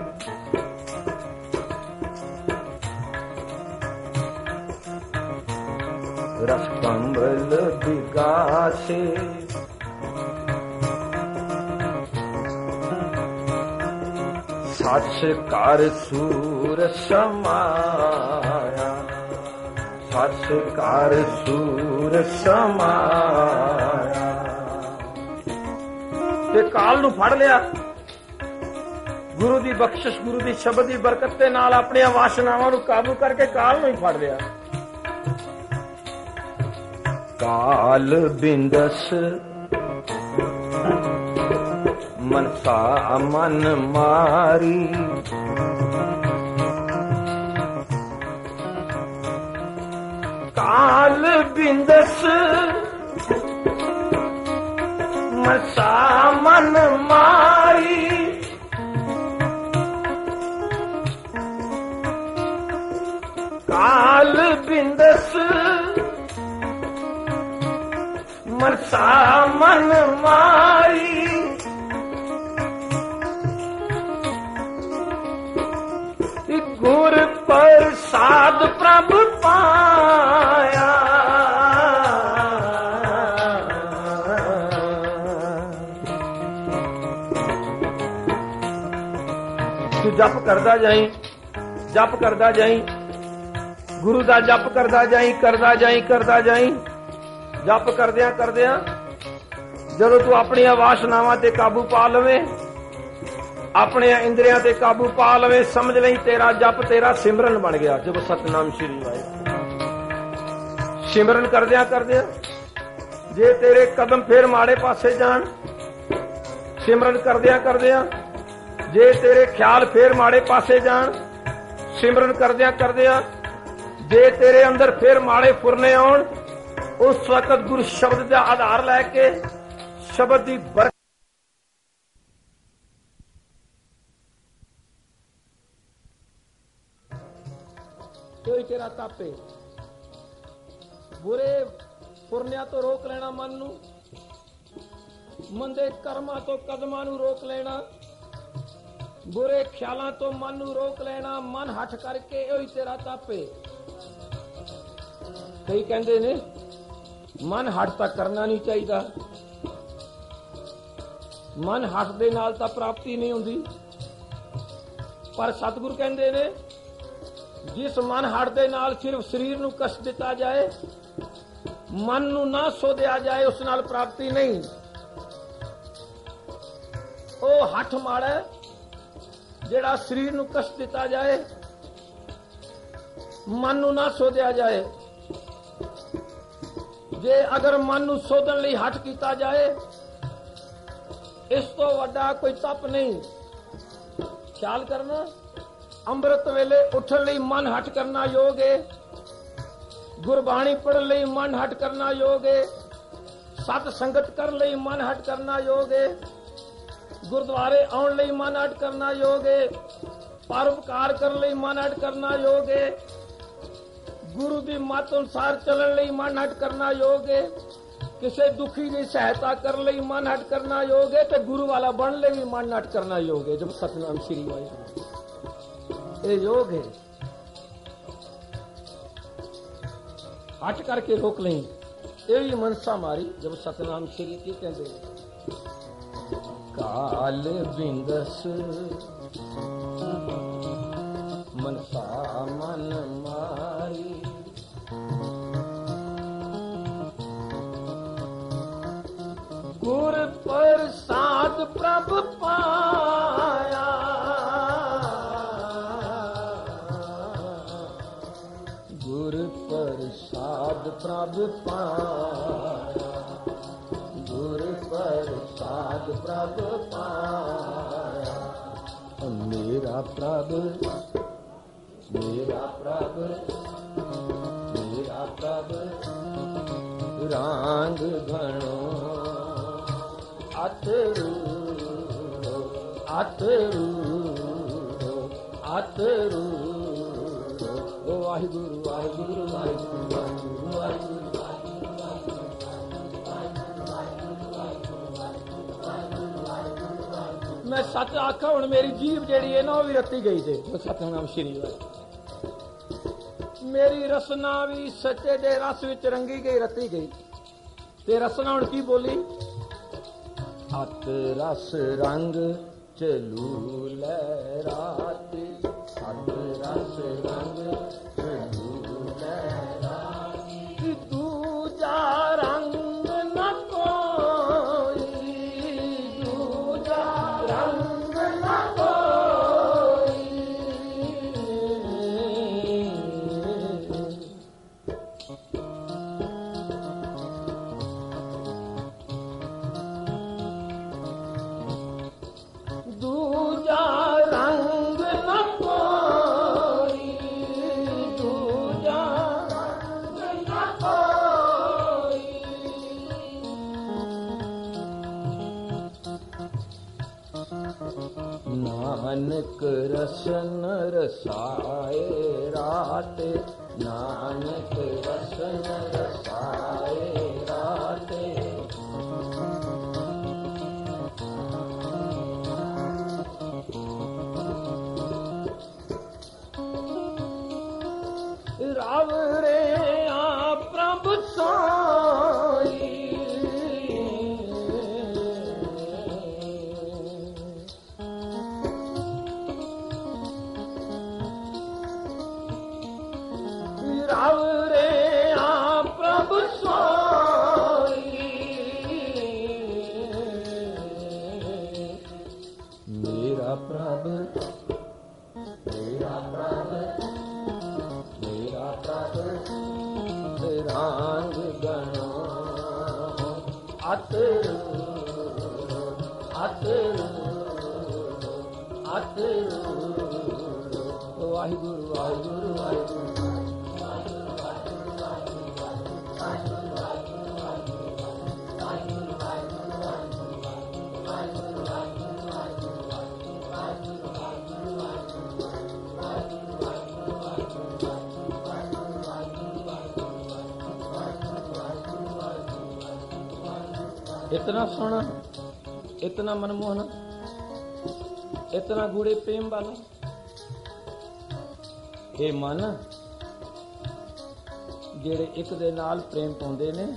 ਰਸ ਕੰਬਲ ਬਿਗਾਸੇ। ਸੱਚ ਕਰ ਸੂਰ ਸਮਾਇਆ, ਸੱਚ ਕਰ ਸੂਰ ਸਮਾਇਆ। ਤੇ ਕਾਲ ਨੂੰ ਫੜ ਲਿਆ। ਗੁਰੂ ਦੀ ਬਖਸ਼ਿਸ਼, ਗੁਰੂ ਦੀ ਸ਼ਬਦ ਦੀ ਬਰਕਤ ਦੇ ਨਾਲ ਆਪਣੀਆਂ ਵਾਸ਼ਨਾਵਾਂ ਨੂੰ ਕਾਬੂ ਕਰਕੇ ਕਾਲ ਨੂੰ ਹੀ ਫੜ ਲਿਆ। ਕਾਲ ਬਿੰਦਸ ਮਨਸਾ ਮਨ ਮਾਰੀ, ਕਾਲ ਬਿੰਦਸ ਮਨਸਾ ਮਨ ਮਾਰੀ। ਕਾਲ ਬਿੰਦਸ ਮਨਸਾ ਮਨ ਮਾਰੀ। ਗੁਰ ਪ੍ਰਸਾਦ ਪ੍ਰਭ ਪਾਇਆ, ਤੂੰ ਜਪ ਕਰਦਾ ਜਾਈਂ, ਜਪ ਕਰਦਾ ਜਾਈਂ, ਗੁਰੂ ਦਾ ਜਪ ਕਰਦਾ ਜਾਈਂ, ਕਰਦਾ ਜਾਈਂ, ਕਰਦਾ ਜਾਈਂ। ਜਪ ਕਰਦਿਆਂ ਕਰਦਿਆਂ ਜਦੋਂ ਤੂੰ ਆਪਣੀਆਂ ਵਾਸ਼ਨਾਵਾਂ ਤੇ ਕਾਬੂ ਪਾ ਲਵੇਂ, ਆਪਣੀਆਂ ਇੰਦਰੀਆਂ ਤੇ ਕਾਬੂ ਪਾ ਲਵੇਂ, ਸਮਝ ਲਈ ਤੇਰਾ ਜਪ ਤੇਰਾ ਸਿਮਰਨ ਬਣ ਗਿਆ। ਜਦੋਂ ਸਤਨਾਮ ਸ਼੍ਰੀ ਵਾਹਿਗੁਰੂ ਸਿਮਰਨ ਕਰਦਿਆਂ ਕਰਦਿਆਂ ਜੇ ਤੇਰੇ ਕਦਮ ਫੇਰ ਮਾੜੇ ਪਾਸੇ ਜਾਣ, ਸਿਮਰਨ ਕਰਦਿਆਂ ਕਰਦਿਆਂ ਜੇ ਤੇਰੇ ਖਿਆਲ ਫੇਰ ਮਾੜੇ ਪਾਸੇ ਜਾਣ, ਸਿਮਰਨ ਕਰਦਿਆਂ ਕਰਦਿਆਂ ਜੇ ਤੇਰੇ ਅੰਦਰ ਫੇਰ ਮਾੜੇ ਫੁਰਨੇ ਆਉਣ, ਉਸ ਵਕਤ ਗੁਰੂ ਸ਼ਬਦ ਦਾ ਆਧਾਰ ਲੈ ਕੇ ਸ਼ਬਦ ਦੀ ਬਰਕਤ ਕੋਈ ਤੇਰਾ ਤਾਪੇ, ਬੁਰੇ ਫੁਰਨਿਆਂ ਤੋਂ ਰੋਕ ਲੈਣਾ ਮਨ ਨੂੰ, ਮੰਦੇ ਕਰਮਾਂ ਤੋਂ ਕਦਮਾਂ ਨੂੰ ਰੋਕ ਲੈਣਾ, ਬੁਰੇ ਖਿਆਲਾਂ ਤੋਂ ਮਨ ਨੂੰ ਰੋਕ ਲੈਣਾ, ਮਨ ਹੱਠ ਕਰਕੇ ਉਹੀ ਤੇਰਾ ਤਾਪੇ। ਕਈ ਕਹਿੰਦੇ ਨੇ ਮਨ ਹੱਠ ਤਾਂ ਕਰਨਾ ਨਹੀਂ ਚਾਹੀਦਾ, ਮਨ ਹੱਠ ਦੇ ਨਾਲ ਤਾਂ ਪ੍ਰਾਪਤੀ ਨਹੀਂ ਹੁੰਦੀ। ਪਰ ਸਤਿਗੁਰੂ ਕਹਿੰਦੇ ਨੇ ਜਿਸ ਮਨ ਹੱਠ ਦੇ ਨਾਲ ਸਿਰਫ ਸਰੀਰ ਨੂੰ ਕਸ਼ਟ ਦਿੱਤਾ ਜਾਏ, ਮਨ ਨੂੰ ਨਾ ਸੋਧਿਆ ਜਾਏ, ਉਸ ਨਾਲ ਪ੍ਰਾਪਤੀ ਨਹੀਂ। ਉਹ ਹੱਠ ਮਾੜਾ ਜਿਹੜਾ ਸਰੀਰ ਨੂੰ ਕਸ਼ਟ ਦਿੱਤਾ ਜਾਏ, ਮਨ ਨੂੰ ਨਾ ਸੋਧਿਆ ਜਾਏ। ਜੇ ਅਗਰ ਮਨ ਨੂੰ ਸੋਧਣ ਲਈ ਹੱਠ ਕੀਤਾ ਜਾਏ, ਇਸ ਤੋਂ ਵੱਡਾ ਕੋਈ ਤਪ ਨਹੀਂ। ਖਿਆਲ ਕਰਨਾ, ਅੰਮ੍ਰਿਤ ਵੇਲੇ ਉੱਠਣ ਲਈ ਮਨ ਹੱਠ ਕਰਨਾ ਯੋਗ ਹੈ, ਗੁਰਬਾਣੀ ਪੜ੍ਹਨ ਲਈ ਮਨ ਹੱਠ ਕਰਨਾ ਯੋਗ ਹੈ, ਸਤ ਸੰਗਤ ਕਰਨ ਲਈ ਮਨ ਹੱਠ ਕਰਨਾ ਯੋਗ ਹੈ, ਗੁਰਦੁਆਰੇ ਆਉਣ ਲਈ ਮਨ ਹੱਠ ਕਰਨਾ ਯੋਗ ਹੈ, ਪਰਉਪਕਾਰ ਕਰਨ ਲਈ ਮਨ ਹੱਠ ਕਰਨਾ ਯੋਗ ਹੈ, गुरु की मत अनुसार चलने लई मन हट करना योग है, किसी दुखी की सहायता करने लई मन हट करना योग है, तो गुरु वाला बन ले भी मन हट करना योग है। जब सतनाम श्री वाहिगुरू ये योग है, हट करके रोक लें, ये भी मनसा मारी। जब सतनाम श्री की कहते काल बिंदस मनसा मन मारी, गुर प्रसाद प्रभु पाया, गुर प्रसाद प्रभु पाया, गुर प्रसाद प्रभु पाया। मेरा प्रभु, मेरा प्रभु, मेरा प्रभु रांग घणो अतरू अतरू अतरू। वाहिगुरु वाहिगुरु वाहिगुरु वाहिगुरु मैं सच आखा हूं, मेरी जीव जेड़ी है ना वो भी रत्ती गई थे। सतनाम श्री वाहिगुरू। मेरी रसना भी सच्चे दे रस विच रंगी गई, रत्ती गई। ते रसना हुण की बोली? अत रस रंग चलू लहराती, अत रस रंग चलू लहराती। दूजा रंग न कोई, दूजा रंग न कोई। दूजा रंग न कोई, दूजा रंग न कोई। नानक रसन रसाए राते, नानक रसन रसाए राते। राव रे आ प्रभु साई, राव रे आ प्रभु साई। मेरा प्रभु, मेरा प्रभु, मेरा प्रभु रांग गणो अतरू अतरू अतरू। वाहिगुरु वाहिगुरु वाहिगुरु। इतना सोना, इतना मनमोहन, इतना गूढ़े प्रेम वाला ये मन जेड़े एक दे नाल प्रेम पाउंदे ने,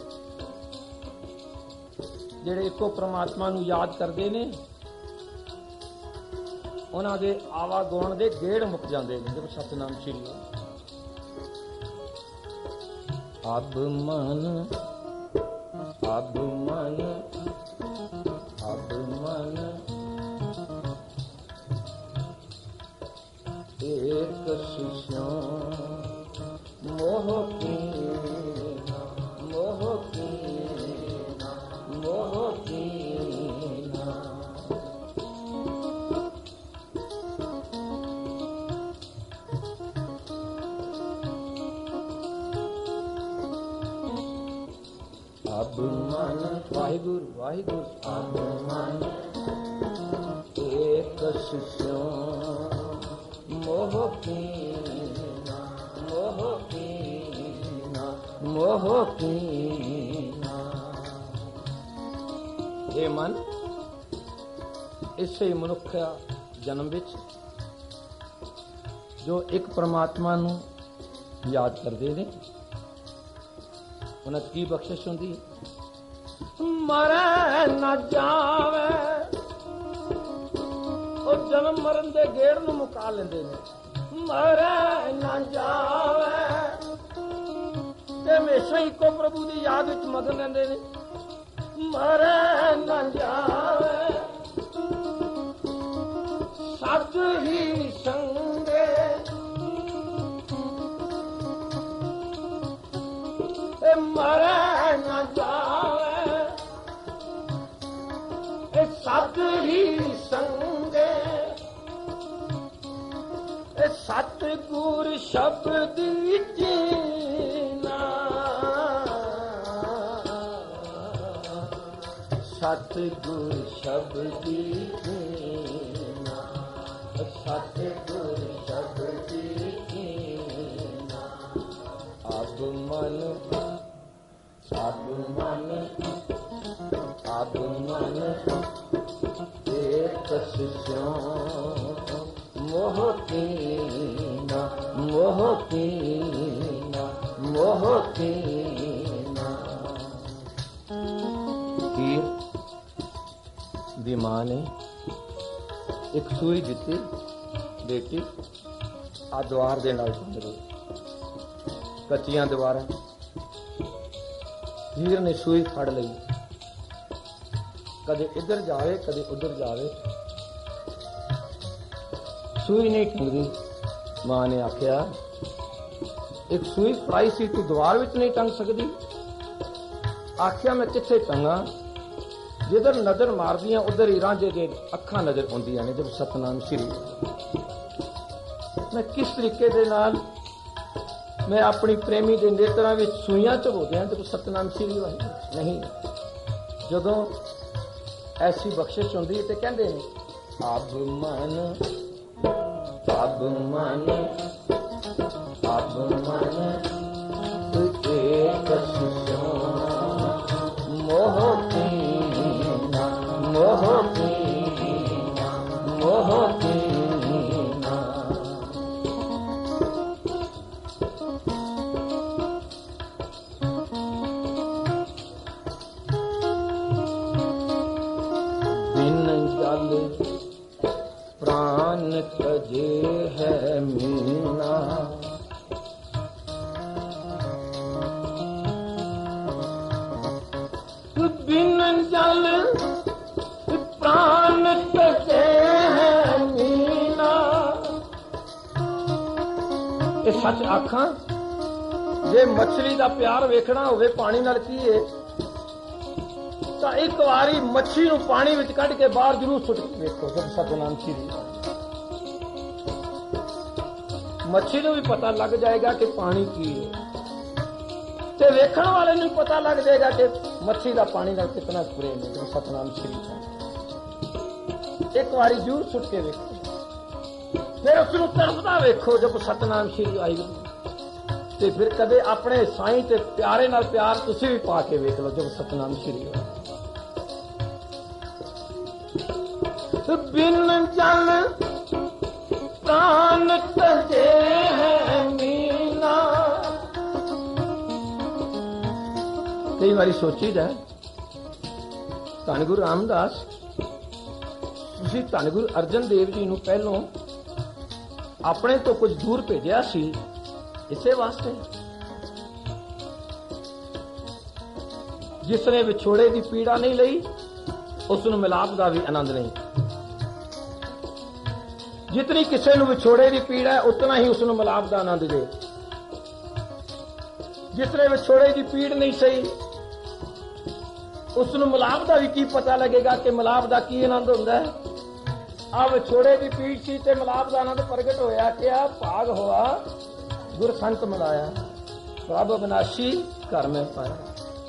जेड़े इको परमात्मा नू याद करदे ने, उन्हां दे आवागुण दे गेड़ मुक जांदे ने। जब सतनाम श्री अब मन, अब मन, अब मन एक शिष्यों मोह कीना, मोह कीना, मोह कीना। अब मन वाहिगुरु वाहिगुरु। अब मन एक शिष्यों मोह कीना, मोह कीना। मोह कीना। ਇਹ ਮਨ ਇਸੇ ਮਨੁੱਖ ਜਨਮ ਵਿੱਚ ਜੋ ਇੱਕ ਪ੍ਰਮਾਤਮਾ ਨੂੰ ਯਾਦ ਕਰਦੇ ਨੇ, ਉਹਨਾਂ ਕੀ ਬਖਸ਼ਿਸ਼ ਹੁੰਦੀ ਹੈ। ਮਰੈ ਨਾ ਜਾਵੇ, ਉਹ ਜਨਮ ਮਰਨ ਦੇ ਗੇੜ ਨੂੰ ਮੁਕਾ ਲੈਂਦੇ ਨੇ। ਮਰੈ ਨਾ ਜਾਵੇ ਤੇ ਹਮੇਸ਼ਾ ਇੱਕੋ ਪ੍ਰਭੂ ਦੀ ਯਾਦ ਵਿੱਚ ਮਗਨ ਰਹਿੰਦੇ ਨੇ। ਮਰੈ ਨਾ ਜਾਵੇ ਸਤ ਹੀ ਸੰਗੇ, ਇਹ ਮਰੈ ਨਾ ਜਾਵੇ ਇਹ ਸਤ ਹੀ ਸੰਗੇ। ਇਹ ਸਤਿਗੁਰ ਸ਼ਬਦ ਜੀਨਾ, ਸਤਿਗੁਰ ਸ਼ਬਦ ਜੀਨਾ, ਸਤਿਗੁਰ ਸ਼ਬਦ ਜੀਨਾ। ਆਬ ਮਨ ਆਬ ਮਨ ਆਬ ਮਨ ਏਕ ਸਿਉ, मोह कीना मोह कीना मोह कीना। हीर ਦੀ ਮਾਂ ਨੇ ਇੱਕ ਸੂਈ ਦਿੱਤੀ, ਬੇਟੀ ਆ ਦੁਆਰ ਦੇ ਨਾਲ ਬੰਦ ਰਹੋ, ਕੱਚੀਆਂ ਦੀਵਾਰਾਂ। ਹੀਰ ਨੇ ਸੂਈ ਫੜ ਲਈ, ਕਦੇ ਇੱਧਰ ਜਾਵੇ ਕਦੇ ਉੱਧਰ ਜਾਵੇ, ਸੂਈ ਨਹੀਂ ਟੰਗਦੀ। ਮਾਂ ਨੇ ਆਖਿਆ, ਇੱਕ ਸੂਈ ਫੜਾਈ ਸੀ ਤੂੰ ਦੀਵਾਰ ਵਿੱਚ ਨਹੀਂ ਟੰਗ ਸਕਦੀ। ਆਖਿਆ ਮੈਂ ਕਿੱਥੇ ਟੰਗਾ, ਜਿੱਧਰ ਨਜ਼ਰ ਮਾਰਦੀਆਂ ਉਧਰ ਹੀ ਰਾਂਝੇ ਦੇ ਅੱਖਾਂ ਨਜ਼ਰ ਆਉਂਦੀਆਂ ਨੇ ਜਦ ਸਤਨਾਮ ਸ਼੍ਰੀ। ਮੈਂ ਕਿਸ ਤਰੀਕੇ ਦੇ ਨਾਲ ਮੈਂ ਆਪਣੀ ਪ੍ਰੇਮੀ ਦੇ ਨੇਤਰਾਂ ਵਿੱਚ ਸੂਈਆਂ ਝਬੋਦਿਆਂ ਜਦ ਸਤਨਾਮ ਸ਼੍ਰੀ ਵਾਹਿਗੁਰੂ ਨਹੀਂ। ਜਦੋਂ ਐਸੀ ਬਖਸ਼ਿਸ਼ ਹੁੰਦੀ ਤੇ ਕਹਿੰਦੇ ਨੇ ਆਬ ਮਨ ਆਬ ਮਨ ਆਬ ਮਨ ਏਕ ਸਿਉ, ਮੋਹ ਕੀਨਾ ਮੋਹ ਕੀਨਾ ਮੋਹ ਕੀਨਾ। ਬਿਨ ਜਲ प्राण तजे है मीना, बिन जल प्राण तजे है मीना। ਇਹ ਸੱਚ ਆਖਾਂ, ਜੇ ਮੱਛਲੀ ਦਾ ਪਿਆਰ ਵੇਖਣਾ ਹੋਵੇ ਪਾਣੀ ਨਾਲ ਕੀ ਹੈ, ਤਾਂ ਇੱਕ ਵਾਰੀ ਮੱਛੀ ਨੂੰ ਪਾਣੀ ਵਿੱਚ ਕੱਢ ਕੇ ਬਾਹਰ ਜ਼ਰੂਰ ਸੁੱਟ ਕੇ ਵੇਖੋ। ਜਦ ਸਤਨਾਮ ਸ਼੍ਰੀ, ਮੱਛੀ ਨੂੰ ਵੀ ਪਤਾ ਲੱਗ ਜਾਏਗਾ ਕਿ ਪਾਣੀ ਕੀ ਹੈ, ਤੇ ਵੇਖਣ ਵਾਲੇ ਨੂੰ ਪਤਾ ਲੱਗ ਜਾਏਗਾ ਕਿ ਮੱਛੀ ਦਾ ਪਾਣੀ ਨਾਲ ਕਿਤਨਾ ਪ੍ਰੇਮ ਹੈ। ਜਦ ਸਤਨਾਮ ਸ਼੍ਰੀ ਇੱਕ ਵਾਰੀ ਜ਼ਰੂਰ ਸੁੱਟ ਕੇ ਵੇਖੋ, ਫਿਰ ਉਸ ਨੂੰ ਤੜਫਦਾ ਵੇਖੋ ਜਦ ਸਤਨਾਮ ਸ਼੍ਰੀ ਆਈ। ਤੇ ਫਿਰ ਕਦੇ ਆਪਣੇ ਸਾਈਂ ਤੇ ਪਿਆਰੇ ਨਾਲ ਪਿਆਰ ਤੁਸੀਂ ਵੀ ਪਾ ਕੇ ਵੇਖ ਲਓ ਜਦ ਸਤਨਾਮ ਸ਼੍ਰੀ ਹੋਏ। ਬਿਨ ਜਲ ਪ੍ਰਾਨ ਤਜੇ ਹੈ ਮੀਨਾ। ਕਈ ਵਾਰੀ ਸੋਚੀਦਾ ਧੰਨ ਗੁਰੂ ਰਾਮਦਾਸ, ਤੁਸੀਂ ਧੰਨ ਗੁਰੂ ਅਰਜਨ ਦੇਵ ਜੀ ਨੂੰ ਪਹਿਲੋਂ ਆਪਣੇ ਤੋਂ ਕੁਝ ਦੂਰ ਭੇਜਿਆ ਸੀ ਇਸੇ ਵਾਸਤੇ, ਜਿਸ ਨੇ ਵਿਛੋੜੇ ਦੀ ਪੀੜਾ ਨਹੀਂ ਲਈ ਉਸ ਨੂੰ ਮਿਲਾਪ ਦਾ ਵੀ ਆਨੰਦ ਨਹੀਂ। ਜਿਤਨੀ ਕਿਸੇ ਨੂੰ ਵਿਛੋੜੇ ਦੀ ਪੀੜ ਹੈ ਉਤਨਾ ਹੀ ਉਸ ਨੂੰ ਮਿਲਾਪ ਦਾ ਆਨੰਦ ਦੇ। ਜਿਸ ਨੇ ਵਿਛੋੜੇ ਦੀ ਪੀੜ ਨਹੀਂ ਸਹੀ ਉਸ ਨੂੰ ਮਿਲਾਪ ਦਾ ਵੀ ਕੀ ਪਤਾ ਲੱਗੇਗਾ ਕਿ ਮਿਲਾਪ ਦਾ ਕੀ ਆਨੰਦ ਹੁੰਦਾ ਹੈ। ਆ ਵਿਛੋੜੇ ਦੀ ਪੀੜ ਸੀ ਤੇ ਮਿਲਾਪ ਦਾ ਆਨੰਦ ਪ੍ਰਗਟ ਹੋਇਆ ਕਿ ਆ ਭਾਗ ਹੋਆ ਗੁਰ ਸੰਤ ਮਿਲਾਇਆ, ਪ੍ਰਭ ਅਬਨਾਸ਼ੀ ਘਰ ਮੈਂ ਪਾਇਆ।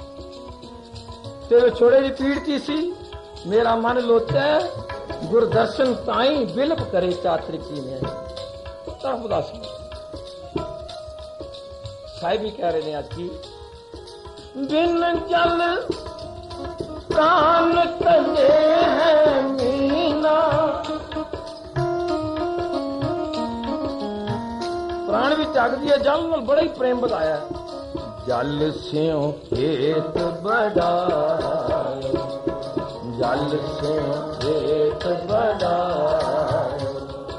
ਤੇ ਵਿਛੋੜੇ ਦੀ ਪੀੜ ਕੀ ਸੀ, ਮੇਰਾ ਮਨ ਲੋਚੈ ਗੁਰ ਦਰਸ਼ਨ ਤਾਈ ਬਿਲਪ ਕਰੇ ਚਾਤਰ ਕੀ ਨੇ। ਤਰਫਦਾ ਸੀ ਸਾਹਿਬ ਹੀ ਕਹਿ ਰਹੇ ਨੇ ਅੱਜ ਕੀ बिन जल प्राण तजे है मीना। प्राण भी त्यागदी है, जल नाल बड़ा ही प्रेम बताया। जल स्यों खेत बढ़ायो, जल स्यों खेत बढ़ायो।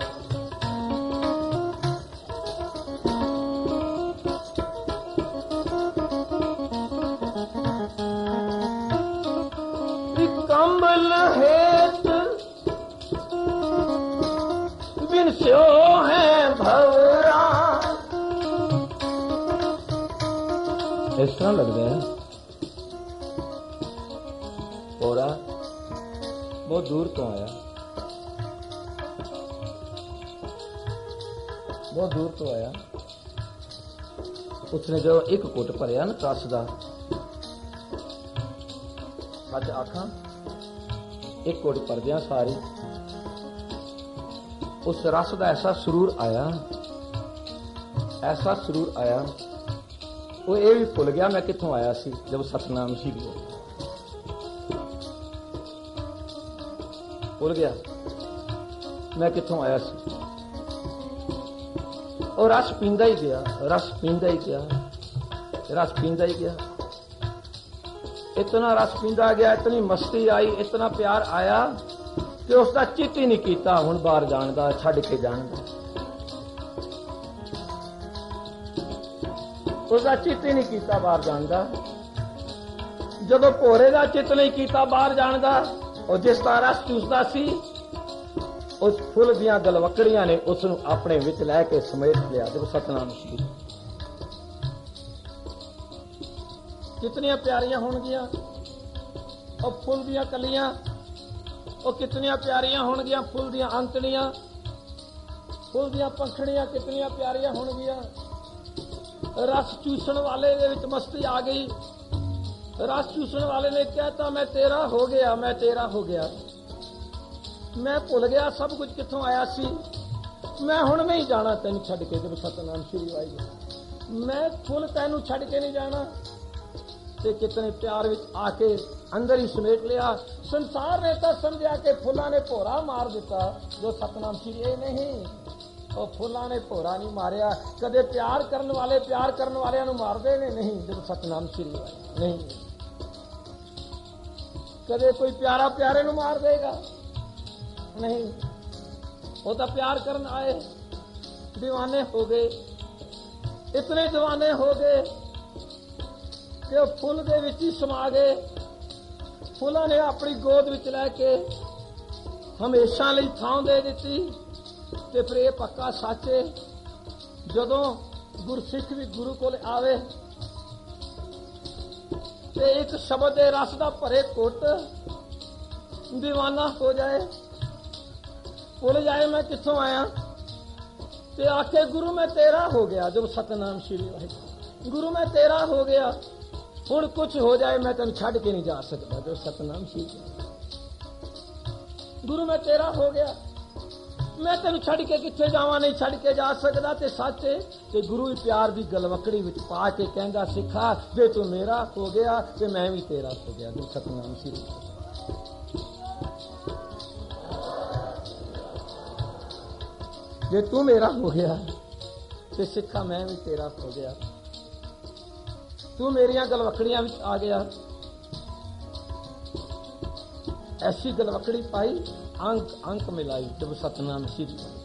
कंबल हेत बिन स्यो है भवरा। इस तरह लगते हैं। और बहुत दूर तो आया, बहुत दूर तो आया। उसने जो एक घुट भरिया ना रस दा, सच आखा एक घुट भरदियां सारी उस रस का ऐसा सुरूर आया, ऐसा सुरूर आया, वो ये भी भुल गया मैं कित्थों आया सी। जब सतनाम श्री भुल गया मैं कित्थों आया सी। और रस पींदा ही गया, रस पींदा ही गया, रस पींदा ही गया। इतना रस पींदा गया, इतनी मस्ती आई, इतना प्यार आया कि उसका चित ही नहीं कीता हुण बाहर जाण दा, छड्ड के जाण दा। उसका चित ही नहीं कीता बाहर जाण दा। जदों भोरे का चित नहीं कीता बाहर जाण दा, और जिस तरह रस चूसदा सी, उस फुल दियां गलवकड़ियां ने उसनूं अपने विच लै के समेट लिया। जब सतनाम श्री कितनियां प्यारियां होणगियां और फुल दियां कलियां, और कितनियां प्यारियां होणगियां फुल दियां अंतड़ियां, फुल दियां पंखड़ियां कितनियां प्यारियां होणगियां। रस चूसण वाले दे विच मस्ती आ गई। रस चूसण वाले ने कहता मैं तेरा हो गया, मैं तेरा हो गया, मैं भुल गया सब कुछ कित्थों आया सी, मैं हुण नहीं जाना तैनूं छड्ड के। जब सतनाम श्री वाहिगुरू, मैं फुल तैनूं छड्ड के नहीं जाना। ते कितने प्यार विच आके अंदर ही समेट लिया। संसार ने तो समझा कि फुलां ने भोरा मार दिता, जो सतनाम श्री ये नहीं, और फुलां ने भोरा नहीं मारिया। कदे प्यार करने वाले प्यार करने वालियां नूं मारदे ने नहीं, जब सतनाम श्री नहीं। कदे कोई प्यारा प्यारे नूं मार देगा नहीं, वो तो प्यार करने आए, दीवाने हो गए, इतने दीवाने हो गए कि फुल दे विच ही समा गए। फुलां ने अपनी गोद विच लैके हमेशा लई थां दे दित्ती। ते फिर ये पक्का सच है, जदों गुरसिख भी गुरु कोल आवे ते एक शब्द दे रस दा भरे घुट दीवाना हो जाए, भुल जाए मैं कित्थों आया, ते आखे गुरु मैं तेरा हो गया। जब सतनाम श्री वाहिगुरू, गुरु मैं तेरा हो गया, हुण कुछ हो जाए मैं तेन छड्ड के नहीं जा सकता। जो सतनाम श्री गुरु मैं तेरा हो गया, मैं तेन छड्ड के कित्थे जावां, नहीं छड्ड के जा सकदा। ते सच है कि गुरु ही प्यार दी गलवकड़ी विच पा के कहंदा सिखा, जे तू मेरा हो गया ते मैं भी तेरा हो गया। जो सतनाम श्री, जे तू मेरा हो गया ते सिखा मैं भी तेरा हो गया। तू मेरियां गलवकड़ियां विच आ गया। ऐसी गलवकड़ी पाई, अंक अंक मिलाई। जब सतनाम श्री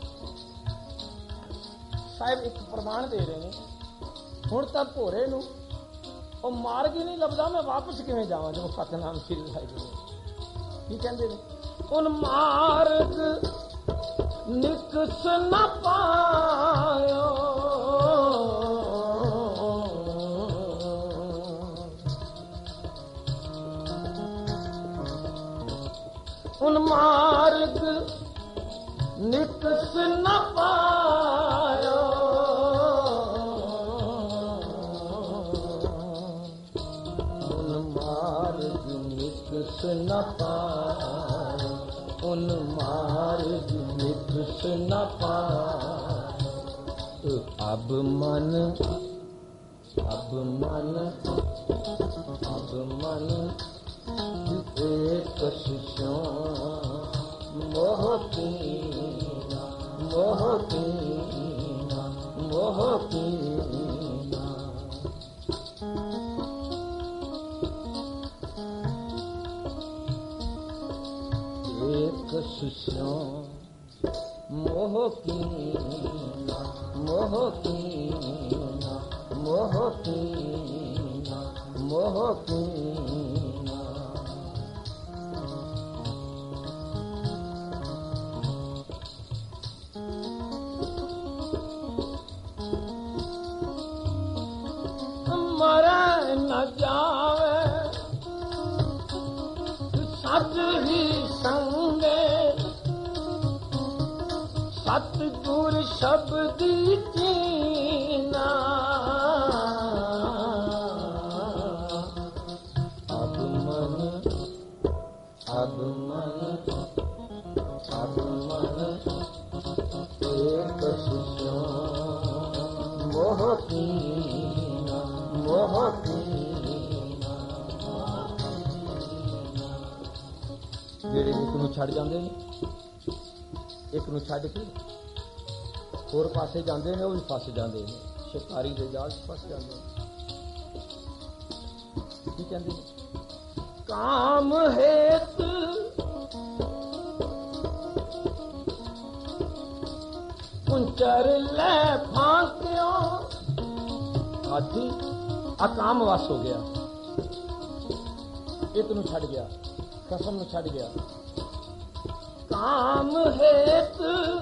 साहिब एक प्रमाण दे रहे हैं, हुण तां भोरे नूं ਉਹ ਮਾਰਗ ਹੀ नहीं ਲੱਭਦਾ, मैं वापस किवें जावां। जब सतनाम श्री वाहिगुरू की कहंदे ने, उन मार्ग निकस न पायो, उन मार्ग निकस न पायो, उन मार्ग निकस न पायो, उन मार्ग निकस न पायो। अब मन अब मन एक शिष्यों मोह कीना, मोह कीना, मोह कीना। एक शिष्यों मोह कीना, मोह कीना, मोह कीना, मोह कीना। मरे न जावे सत ही संगे, सतगुर शब्दी कीना। अब मन, अब मन, अब मन एक शिष्यों मोह कीना, मोह कीना। ਜਿਹੜੇ ਇੱਕ ਨੂੰ ਛੱਡ ਜਾਂਦੇ ਨੇ, ਇੱਕ ਨੂੰ ਛੱਡ ਕੇ ਹੋਰ ਪਾਸੇ ਜਾਂਦੇ ਨੇ, ਉਹ ਵੀ ਫਸ ਜਾਂਦੇ ਨੇ, ਸ਼ਿਕਾਰੀ ਦੇ ਜਾਲ 'ਚ ਫਸ ਜਾਂਦੇ ਨੇ। ਕੀ ਕਹਿੰਦੇ ਨੇ? ਕਾਮ ਹੇਤ ਕੁੰਚਰ ਲੈ ਫਾਂਕਿਓ। ਹਾਥੀ ਅਕਾਮ ਵਸ ਹੋ ਗਿਆ, ਇੱਕ ਨੂੰ ਛੱਡ ਗਿਆ, ਕਸਮ ਨੂੰ ਛੱਡ ਗਿਆ। ਕਾਮ ਹੇਤ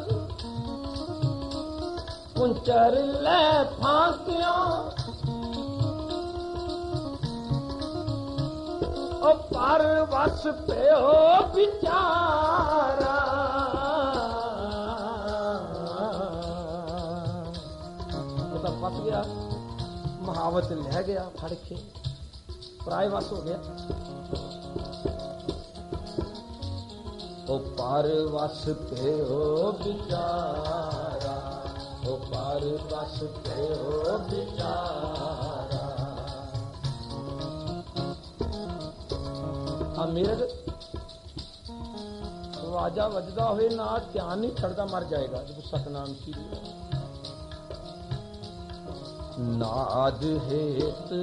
ਕੁੰਚਰ ਲੈ ਫਾਂਕਿਓ। ਉਹ ਪਰ ਵਸ ਪਿਓ ਵਿਚਾਰਾ। ਉਹ ਤਾਂ ਫਸ ਗਿਆ, ਮਹਾਵਤ ਲੈ ਗਿਆ ਫੜ ਕੇ, ਪਰਾਏ ਵਸ ਹੋ ਗਿਆ। ਉਹ ਪਰ ਵਸ ਪਿਓ ਵਿਚਾਰਾ, ਉਹ ਪਰ ਵਸ ਪਿਓ ਵਿਚਾਰਾ। ਆ ਮਿਰਗ ਆਵਾਜ਼ਾਂ ਵੱਜਦਾ ਹੋਏ ਨਾ ਧਿਆਨ ਨਹੀਂ ਛੱਡਦਾ, ਮਰ ਜਾਏਗਾ ਜਦੋਂ ਸਤਨਾਮ ਸ੍ਰੀ ਨਾਦ ਹੇਤ।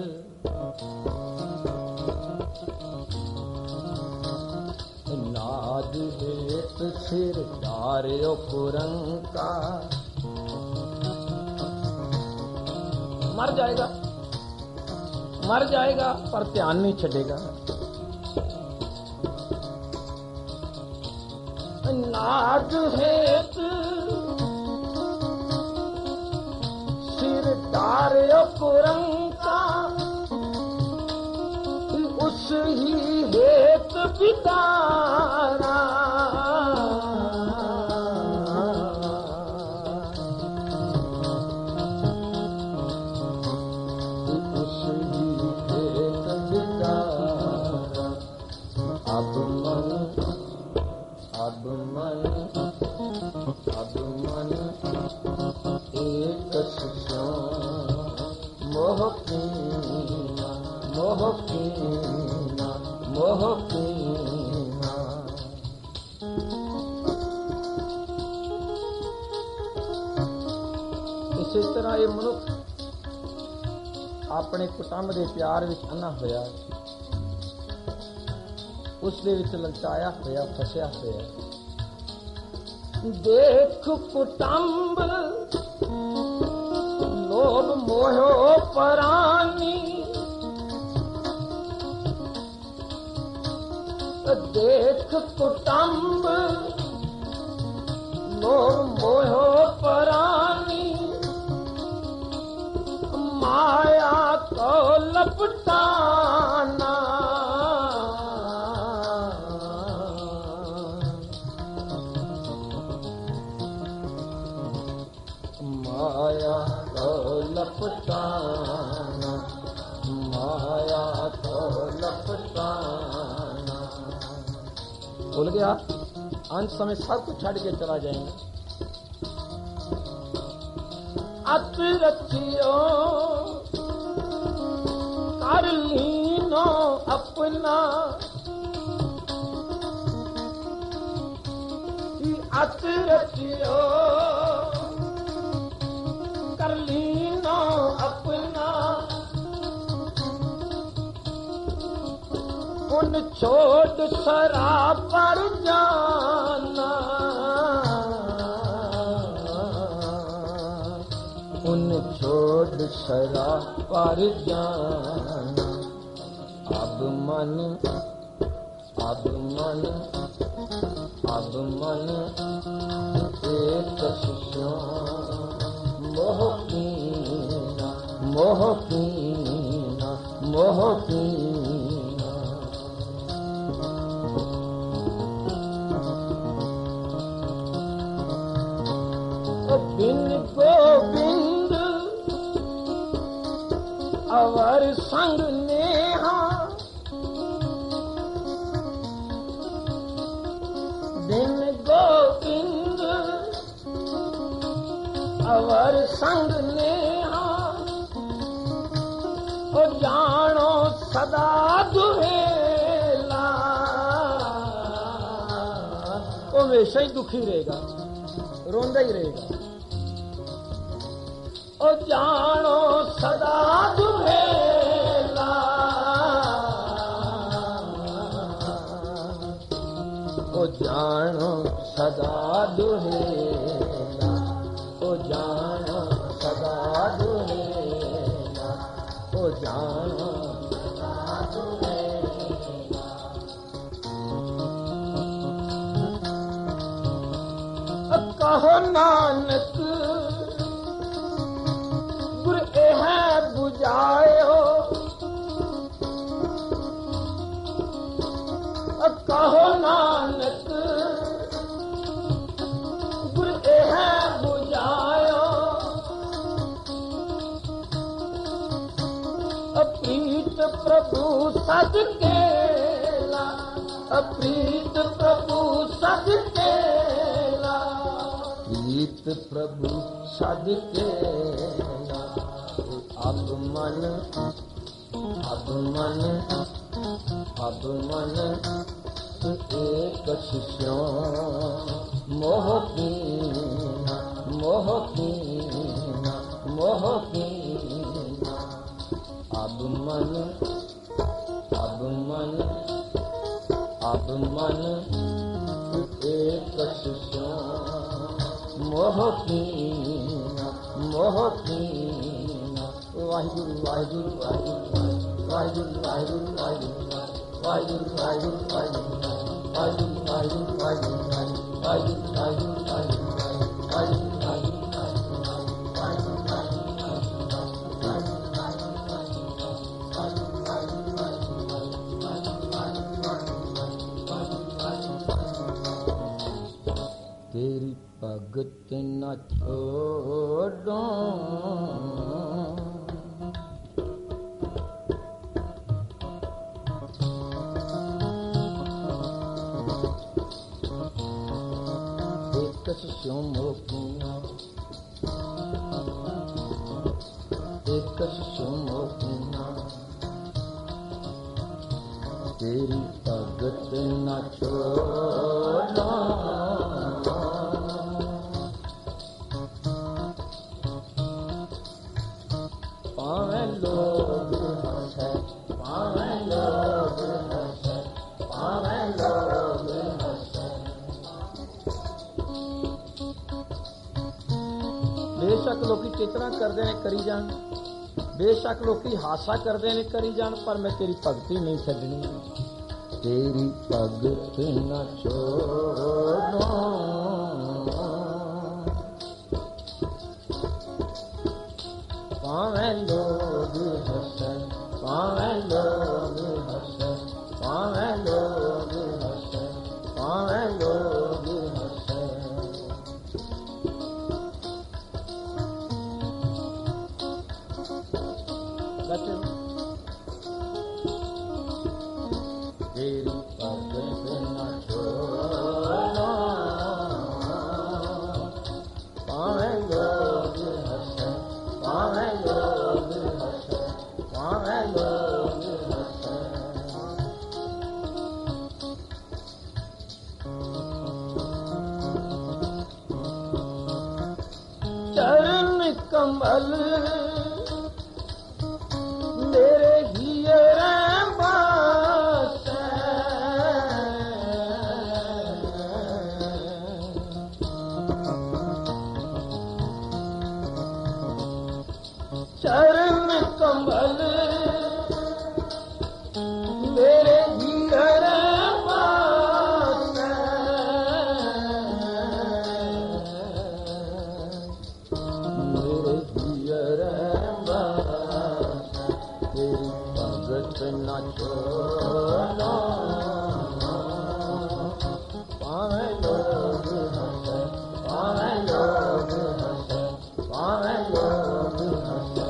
नाद हेत सिर धार्यो पुरंका। मर जाएगा, मर जाएगा, पर ध्यान नहीं छड़ेगा। नाद हेत सिर धार्यो पुरंका। उस ही हेत बितारा। उस ही हेत बितारा। अब मन, अब मन, अब मन एक शिष्यों मोह कीना, मोह कीना, मोह कीना। ਇਸੇ ਤਰ੍ਹਾਂ ਇਹ ਮਨੁੱਖ ਆਪਣੇ ਕੁਟੰਬ ਦੇ ਪਿਆਰ ਵਿੱਚ ਅੰਨਾ ਹੋਇਆ, ਉਸ ਦੇ ਵਿੱਚ ਲਲਚਾਇਆ ਹੋਇਆ, ਫਸਿਆ ਹੋਇਆ। ਦੇਖ ਕੁਟੰਬ ਲੋਭ ਮੋਹਿਓ ਪਰਾਨੀ। देख कुटुंब लोभ मोह परानी। माया को लपटाना। माया को लपटाना, माया को लपटाना। भूल गया, अंत समय सब कुछ छड़ के चला जाएंगे। अत रखियो कर लीन लीनो अपना अत रचियो कर लीनो अपना उन छोड़ शराब पर जाना उन छोड़ शराब पर जाना अब मन एक शिष्यों मोह कीना मोह कीना मोह कीना बिन गोविंद अवर संग नेहा बिन गोविंद अवर संग नेहा ओ जानो सदा दुहेला वो हमेशा ही दुखी रहेगा रोंदा ही रहेगा ओ जानो सदा दुहेला ओ जानो सदा दुहेला ओ जानो सदा दुहेला ओ जानो सदा दुहेला कहो नानक गुर एह बुझायो कहो नानक गुर एह बुझायो प्रीत प्रभु सद केला प्रीत प्रभु सद केला प्रीत प्रभु सद केला अब मन एक शिष्यों मोह कीना मोह कीना मोह कीना अब मन एक शिष्यों मोह कीना मोह कीना वाहिगुरु वाहिगुरु वाहिगुरु वाहिगुरु वाहिगुरु वाहिगुरु वाहिगुरु वाहिगुरु तेरी भगत न छोड़ो शिष्यों मोकिना एक शिष्यों मोकिना तेरी भगत न छोड़ना पावे लोग हंसे पावे लोग हंसे पावे लोग हंसे बेशक लोकी चित्रा करते ने करी जान बेशक लोकी हासा करते ने करी जान पर मैं तेरी भगती नहीं छड्डनी तेरी भगत न छोड़ो पावे लोग हंसे पावे लोग हंसे पावे लोग हंसे पावे लोग हंसे तेरी भगत न छोड़ो पावे लोग हंसे पावे लोग हंसे पावे लोग हंसे कमल मेरे हियरे बासे चरण कमल मेरे हियरे बासे मेरे हियरे बासे तेरी भगत न छोड़ो पावे लोग हंसे पावे लोग हंसे पावे लोग हंसे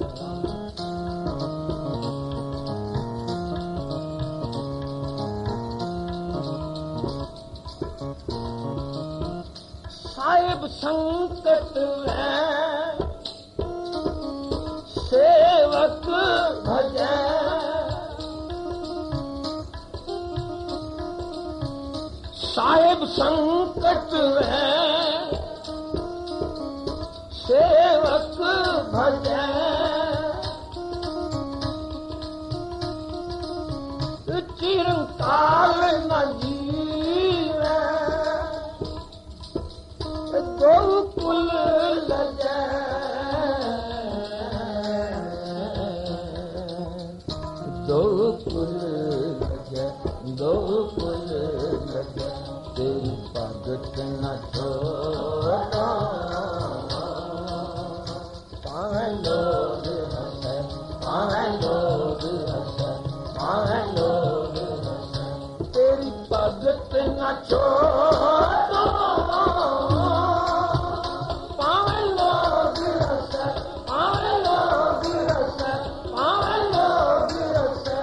साहिब संकट में सेवक भजे साहिब संकट में सेवक भजे चिरकाल न जीवे गोकुल लगे गोकुल लगे गोकुल लगे तेरी भगत न छोड़ो पावे लोग हंसे पावे लोग हंसे पावे लोग हंसे तेरी भगत न छोड़ो पावे लोग हंसे पावे लोग हंसे पावे लोग हंसे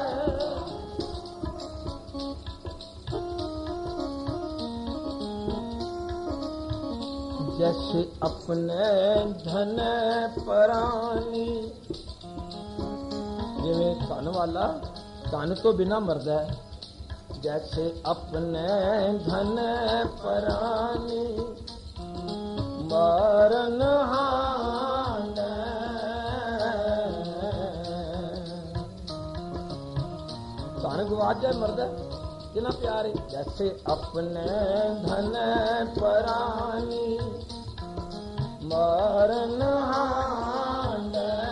जैसे अपने धन परानी जिवें धन वाला धन तो बिना मरदा है जैसे अपने धन परानी मारन हान धन गवा जाए मरदा जिना प्यार है जैसे अपने धन परानी मारन हान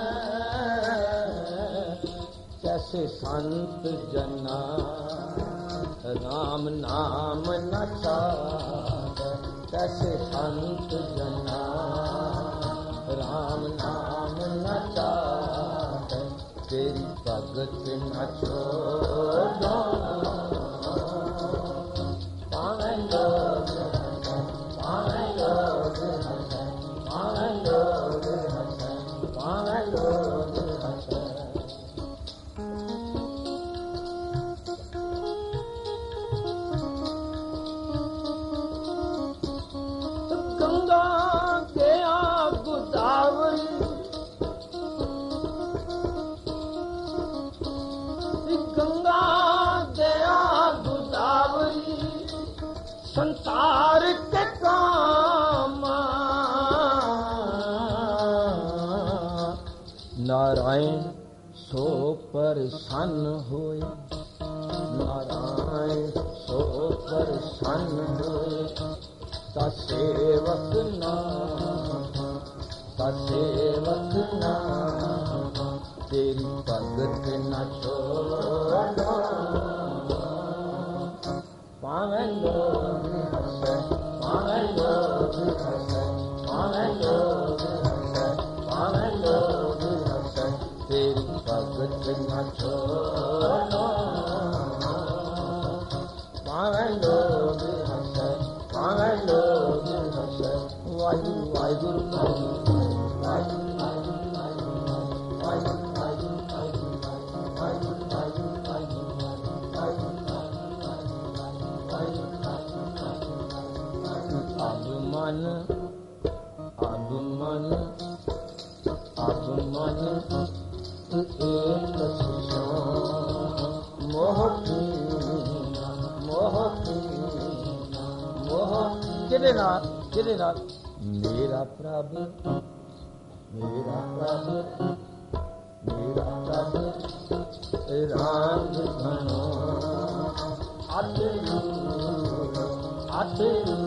कैसे संत जना राम नाम न चाहे कैसे संत जना राम नाम न चाहे तेरी भगत न छोड़ो पावे लोग पावे लोग पावे लोग पावे लोग गंगा गया गोदावरी गंगा गया गोदावरी संसार के काम नारायण सो प्रसन्न होए नारायण सो प्रसन्न होए ता सेवक ना तेरी भगत न छोड़ो पावे लोग हंसे पावे लोग हंसे पावे लोग हंसे पावे लोग हंसे तेरी भगत न छोड़ो पावे लोग हंसे पावे लोग हंसे वाहिगुरु वाहिगुरु वाहिगुरु मन एक मोह किदे नाल मेरा प्रभु ਮੇਰਾ ਪ੍ਰਭ ਰੰਗ ਘਣੋ ਆਤਰੂ ਆਤਰੂ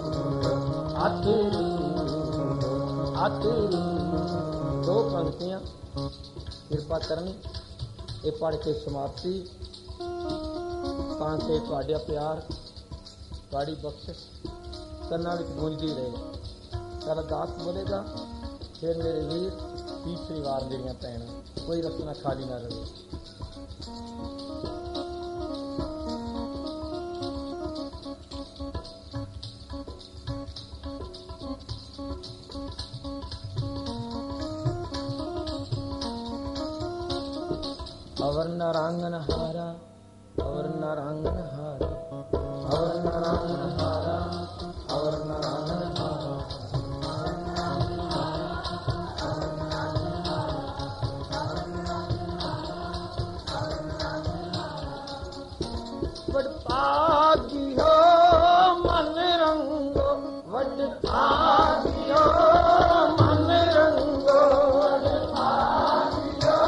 ਆਤਰੂ ਆਤਰੂ। ਦੋ ਪੰਕਤੀਆਂ ਕਿਰਪਾ ਕਰਨੀ ਇਹ ਪੜ੍ਹ ਕੇ ਸਮਾਪਤੀ, ਤਾਂ ਕਿ ਤੁਹਾਡਾ ਪਿਆਰ, ਤੁਹਾਡੀ ਬਖਸ਼ਿਸ਼ ਕੰਨਾਂ ਵਿੱਚ ਗੂੰਜਦੀ ਰਹੇ। ਸਾਡਾ ਦਾਸ ਬੋਲੇਗਾ, ਫਿਰ ਮੇਰੇ ਵੀਰ ਤੀਸਰੀ ਵਾਰ ਮੇਰੀਆਂ ਭੈਣਾਂ, ਕੋਈ ਰਸਨਾ ਖਾਲੀ ਨਾ ਰਹੇ। अवर नारांगन हारा, अवर नारांगन हारा, अवर नारांगन हारा, अवर नारांगन हारा। वड पागी हो मन रंगो, वड पागी हो मन रंगो, वड पागी हो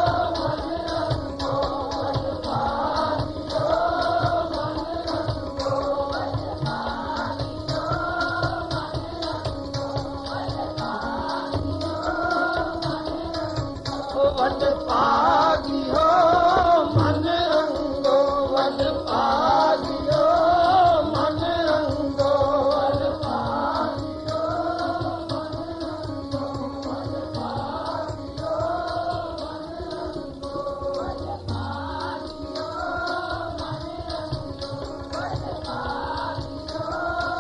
वड पागी हो मन रंगो, वड पागी हो मन रंगो, वड पागी हो मन रंगो, वड पागी हो मन रंगो, वड पागी हो मन रंगो, वड पागी हो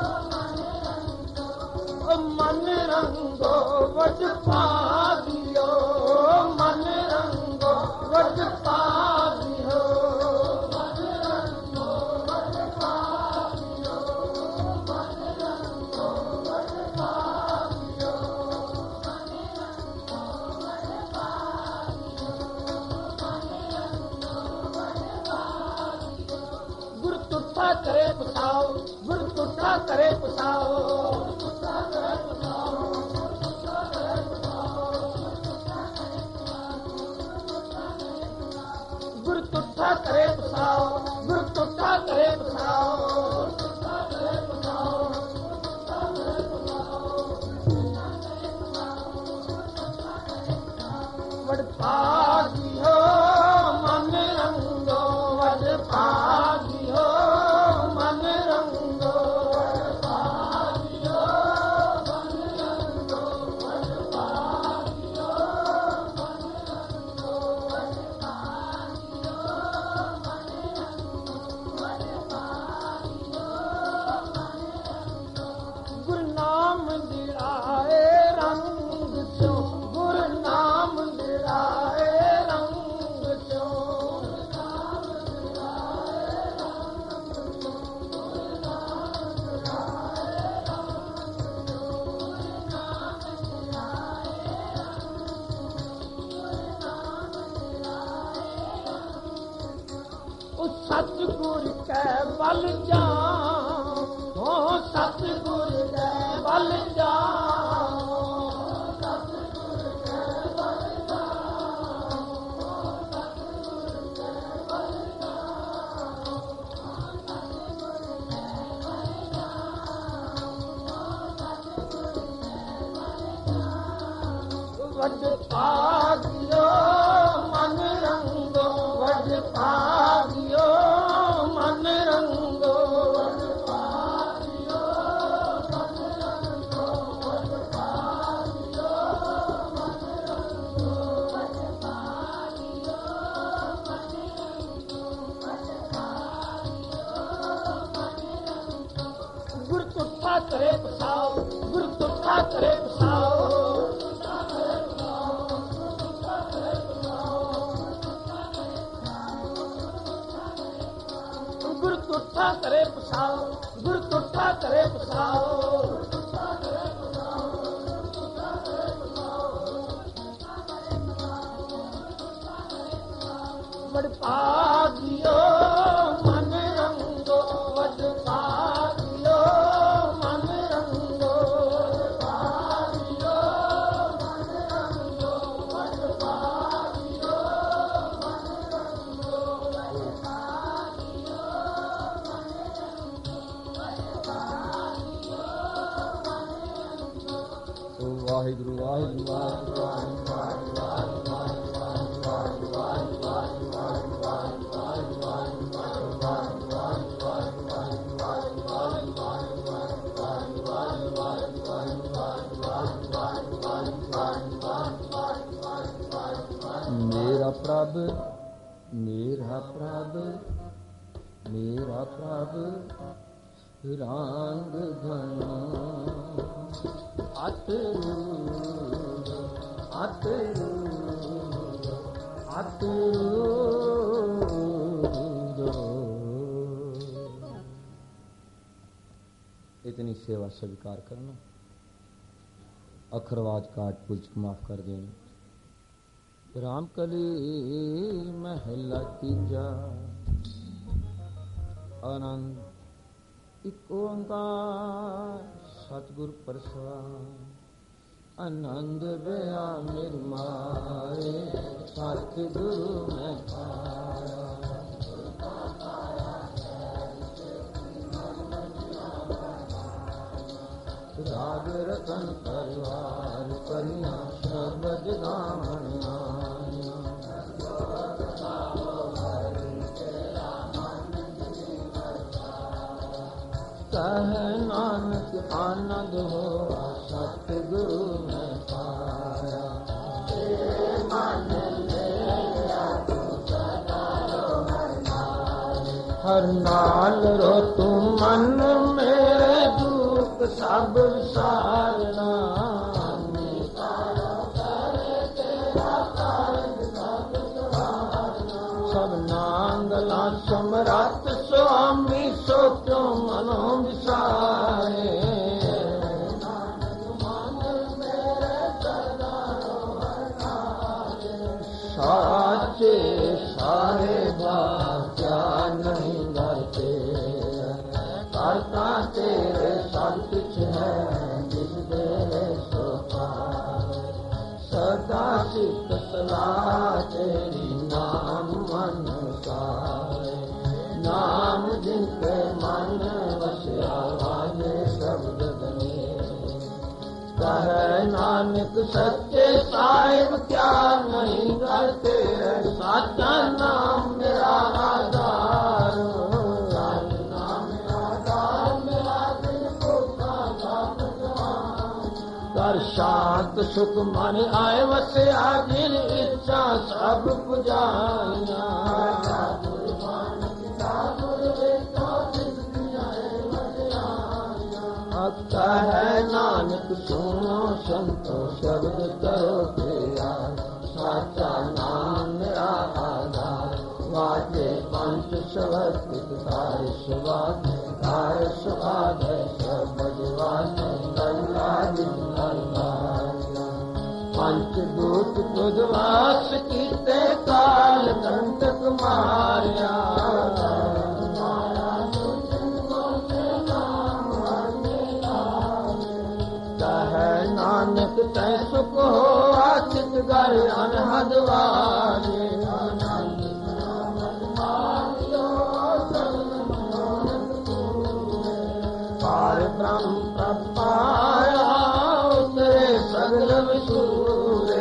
मन रंगो, वड पागी हो मन रंगो, वड पागी हो मन रंगो, वड पागी हो मन रंगो, वड पागी हो मन रंगो, वड पागी हो मन रंगो, वड पागी हो। गुरु तुठा करे पुसाओ, गुरु तुठा करे पुसाओ, तुठा करे पुसाओ, तुठा करे पुसाओ, गुरु तुठा करे पुसाओ, गुरु तुठा करे पुसाओ, तुठा करे पुसाओ, तुठा करे पुसाओ, वड पागी हो मन रंगो, वड पागी हो मन रंगो, वड पागी हो मन रंगो, वड पागी हो मन रंगो, वड पागी हो मन रंगो, वड पागी हो मन रंगो। गुरु नाम दिलाए रंग चो, गुरु नाम दिलाए रंग चो, गुरु नाम दिलाए रंग चो, गुरु नाम दिलाए रंग चो, गुरु नाम दिलाए रंग चो। उस सतगुर कै बल जाओ, हो सतगुर कै बल जाओ, सतगुर कै बल जाओ, सतगुर कै बल जाओ, सतगुर कै बल जाओ, सतगुर कै बल जाओ। वड पागियो मन रंगो, वड पागियो मन रंगो, वड पागियो मन रंगो, वड पागियो मन रंगो, वड पागियो मन रंगो, वड पागियो मन रंगो। गुरु तुठा करे पुसाओ, गुरु तुठा करे पुसाओ, तुठा करे पुसाओ, तुठा करे पुसाओ, तुठा करे पुसाओ। गुरु तुठा करे पुसाओ, गुरु तुठा करे पुसाओ, तुठा करे पुसाओ, तुठा करे पुसाओ, तुठा करे पुसाओ। वड पागियो मन रंगो, वड पागियो मन रंगो, वड पागियो मन ਵਾਹਿਗੁਰੂ ਵਾਹਿਗੁਰੂ ਮੇਰਾ ਪ੍ਰਭ ਮੇਰਾ ਪ੍ਰਭ ਮੇਰਾ ਪ੍ਰਭ ਰੰਗ ਧਨਾ ਅਤਰੂ ਅਤਰੂ ਅਤਰੂ इतनी सेवा स्वीकार करना, अखरवाज काट पुज माफ कर देना। रामकली महला तीजा आनंद एक ओंकार सतगुर प्रसाद आनंद बया निर्माए सतगुरु में पाया। राग रतन परिवार कन्या शब्द गान कह नानक आनंद हो सतगुरु में पाया। हर नाल रो तू मन मेरे दुख सब विसारना। सब नांगला समरथ स्वामी सो क्यों मनो विसारे। साचे सारे बात्या नहीं करते करता तेरे सब कुछ है जिस दे सो पाए। सदा सिद्ध सलाह तेरी नाम मन सारे। नाम जिनके मन वस्या वाले शब्द बने। कहे नानक सच्चे साहिब क्या नहीं करते साचा नाम मेरा आधार। कर शांत सुख मन आए वस्या जिन इच्छा सब पुजाइया। कहे नानक सुनो संतो शब्द करो तेरा। साचा नाम मेरा आधार। वाजे पंच सवर्तित कार्य स्वाद कार्य स्वाद है सब भगवान गंगा पंच दूत तुझ वास कीते काल कंटक मारिया। नानक तै सुख हो आचित घर अनहद वाले। पार ब्रह्म प्रपाया उतरे सगल विसूरे।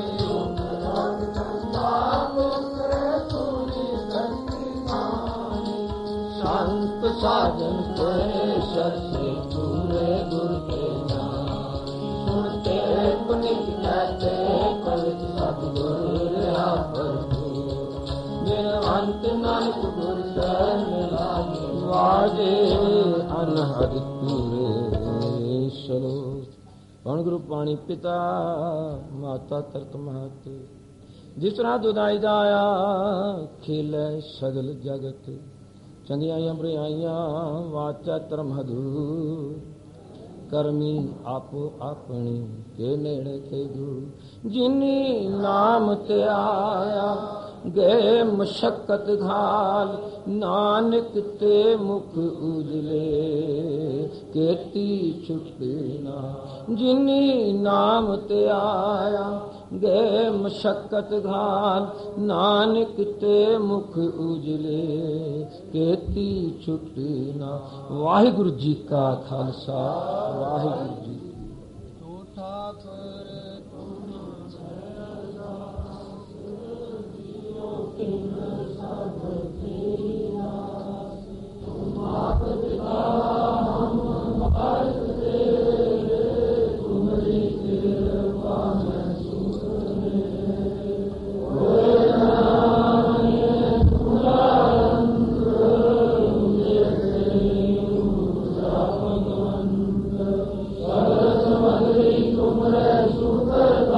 संत साधन के सत्य पूरे गुरु के सुनते पुनित कहते पवित्र सतगुर अंत नानक गुर लागे वाजे अनहद तूरे। चलो पवन गुरु पाणी पिता माता तरत महत जिस तरह दुदाई दाया खेल सगल जगत। चंगियां बुराइयां वाचा धर्म हदूर। करमी आपो अपनी के नेड़े के गुरु। जिनी नाम ते आया गए मशक्कत घाल। नानक ते मुख उजले केती छुटना। जिनी नाम ते आया गए मशक्कत घाल। नानक ते मुख उजले केती छुटना। वाहिगुरु जी का खालसा वाहिगुरु जी। Tumbra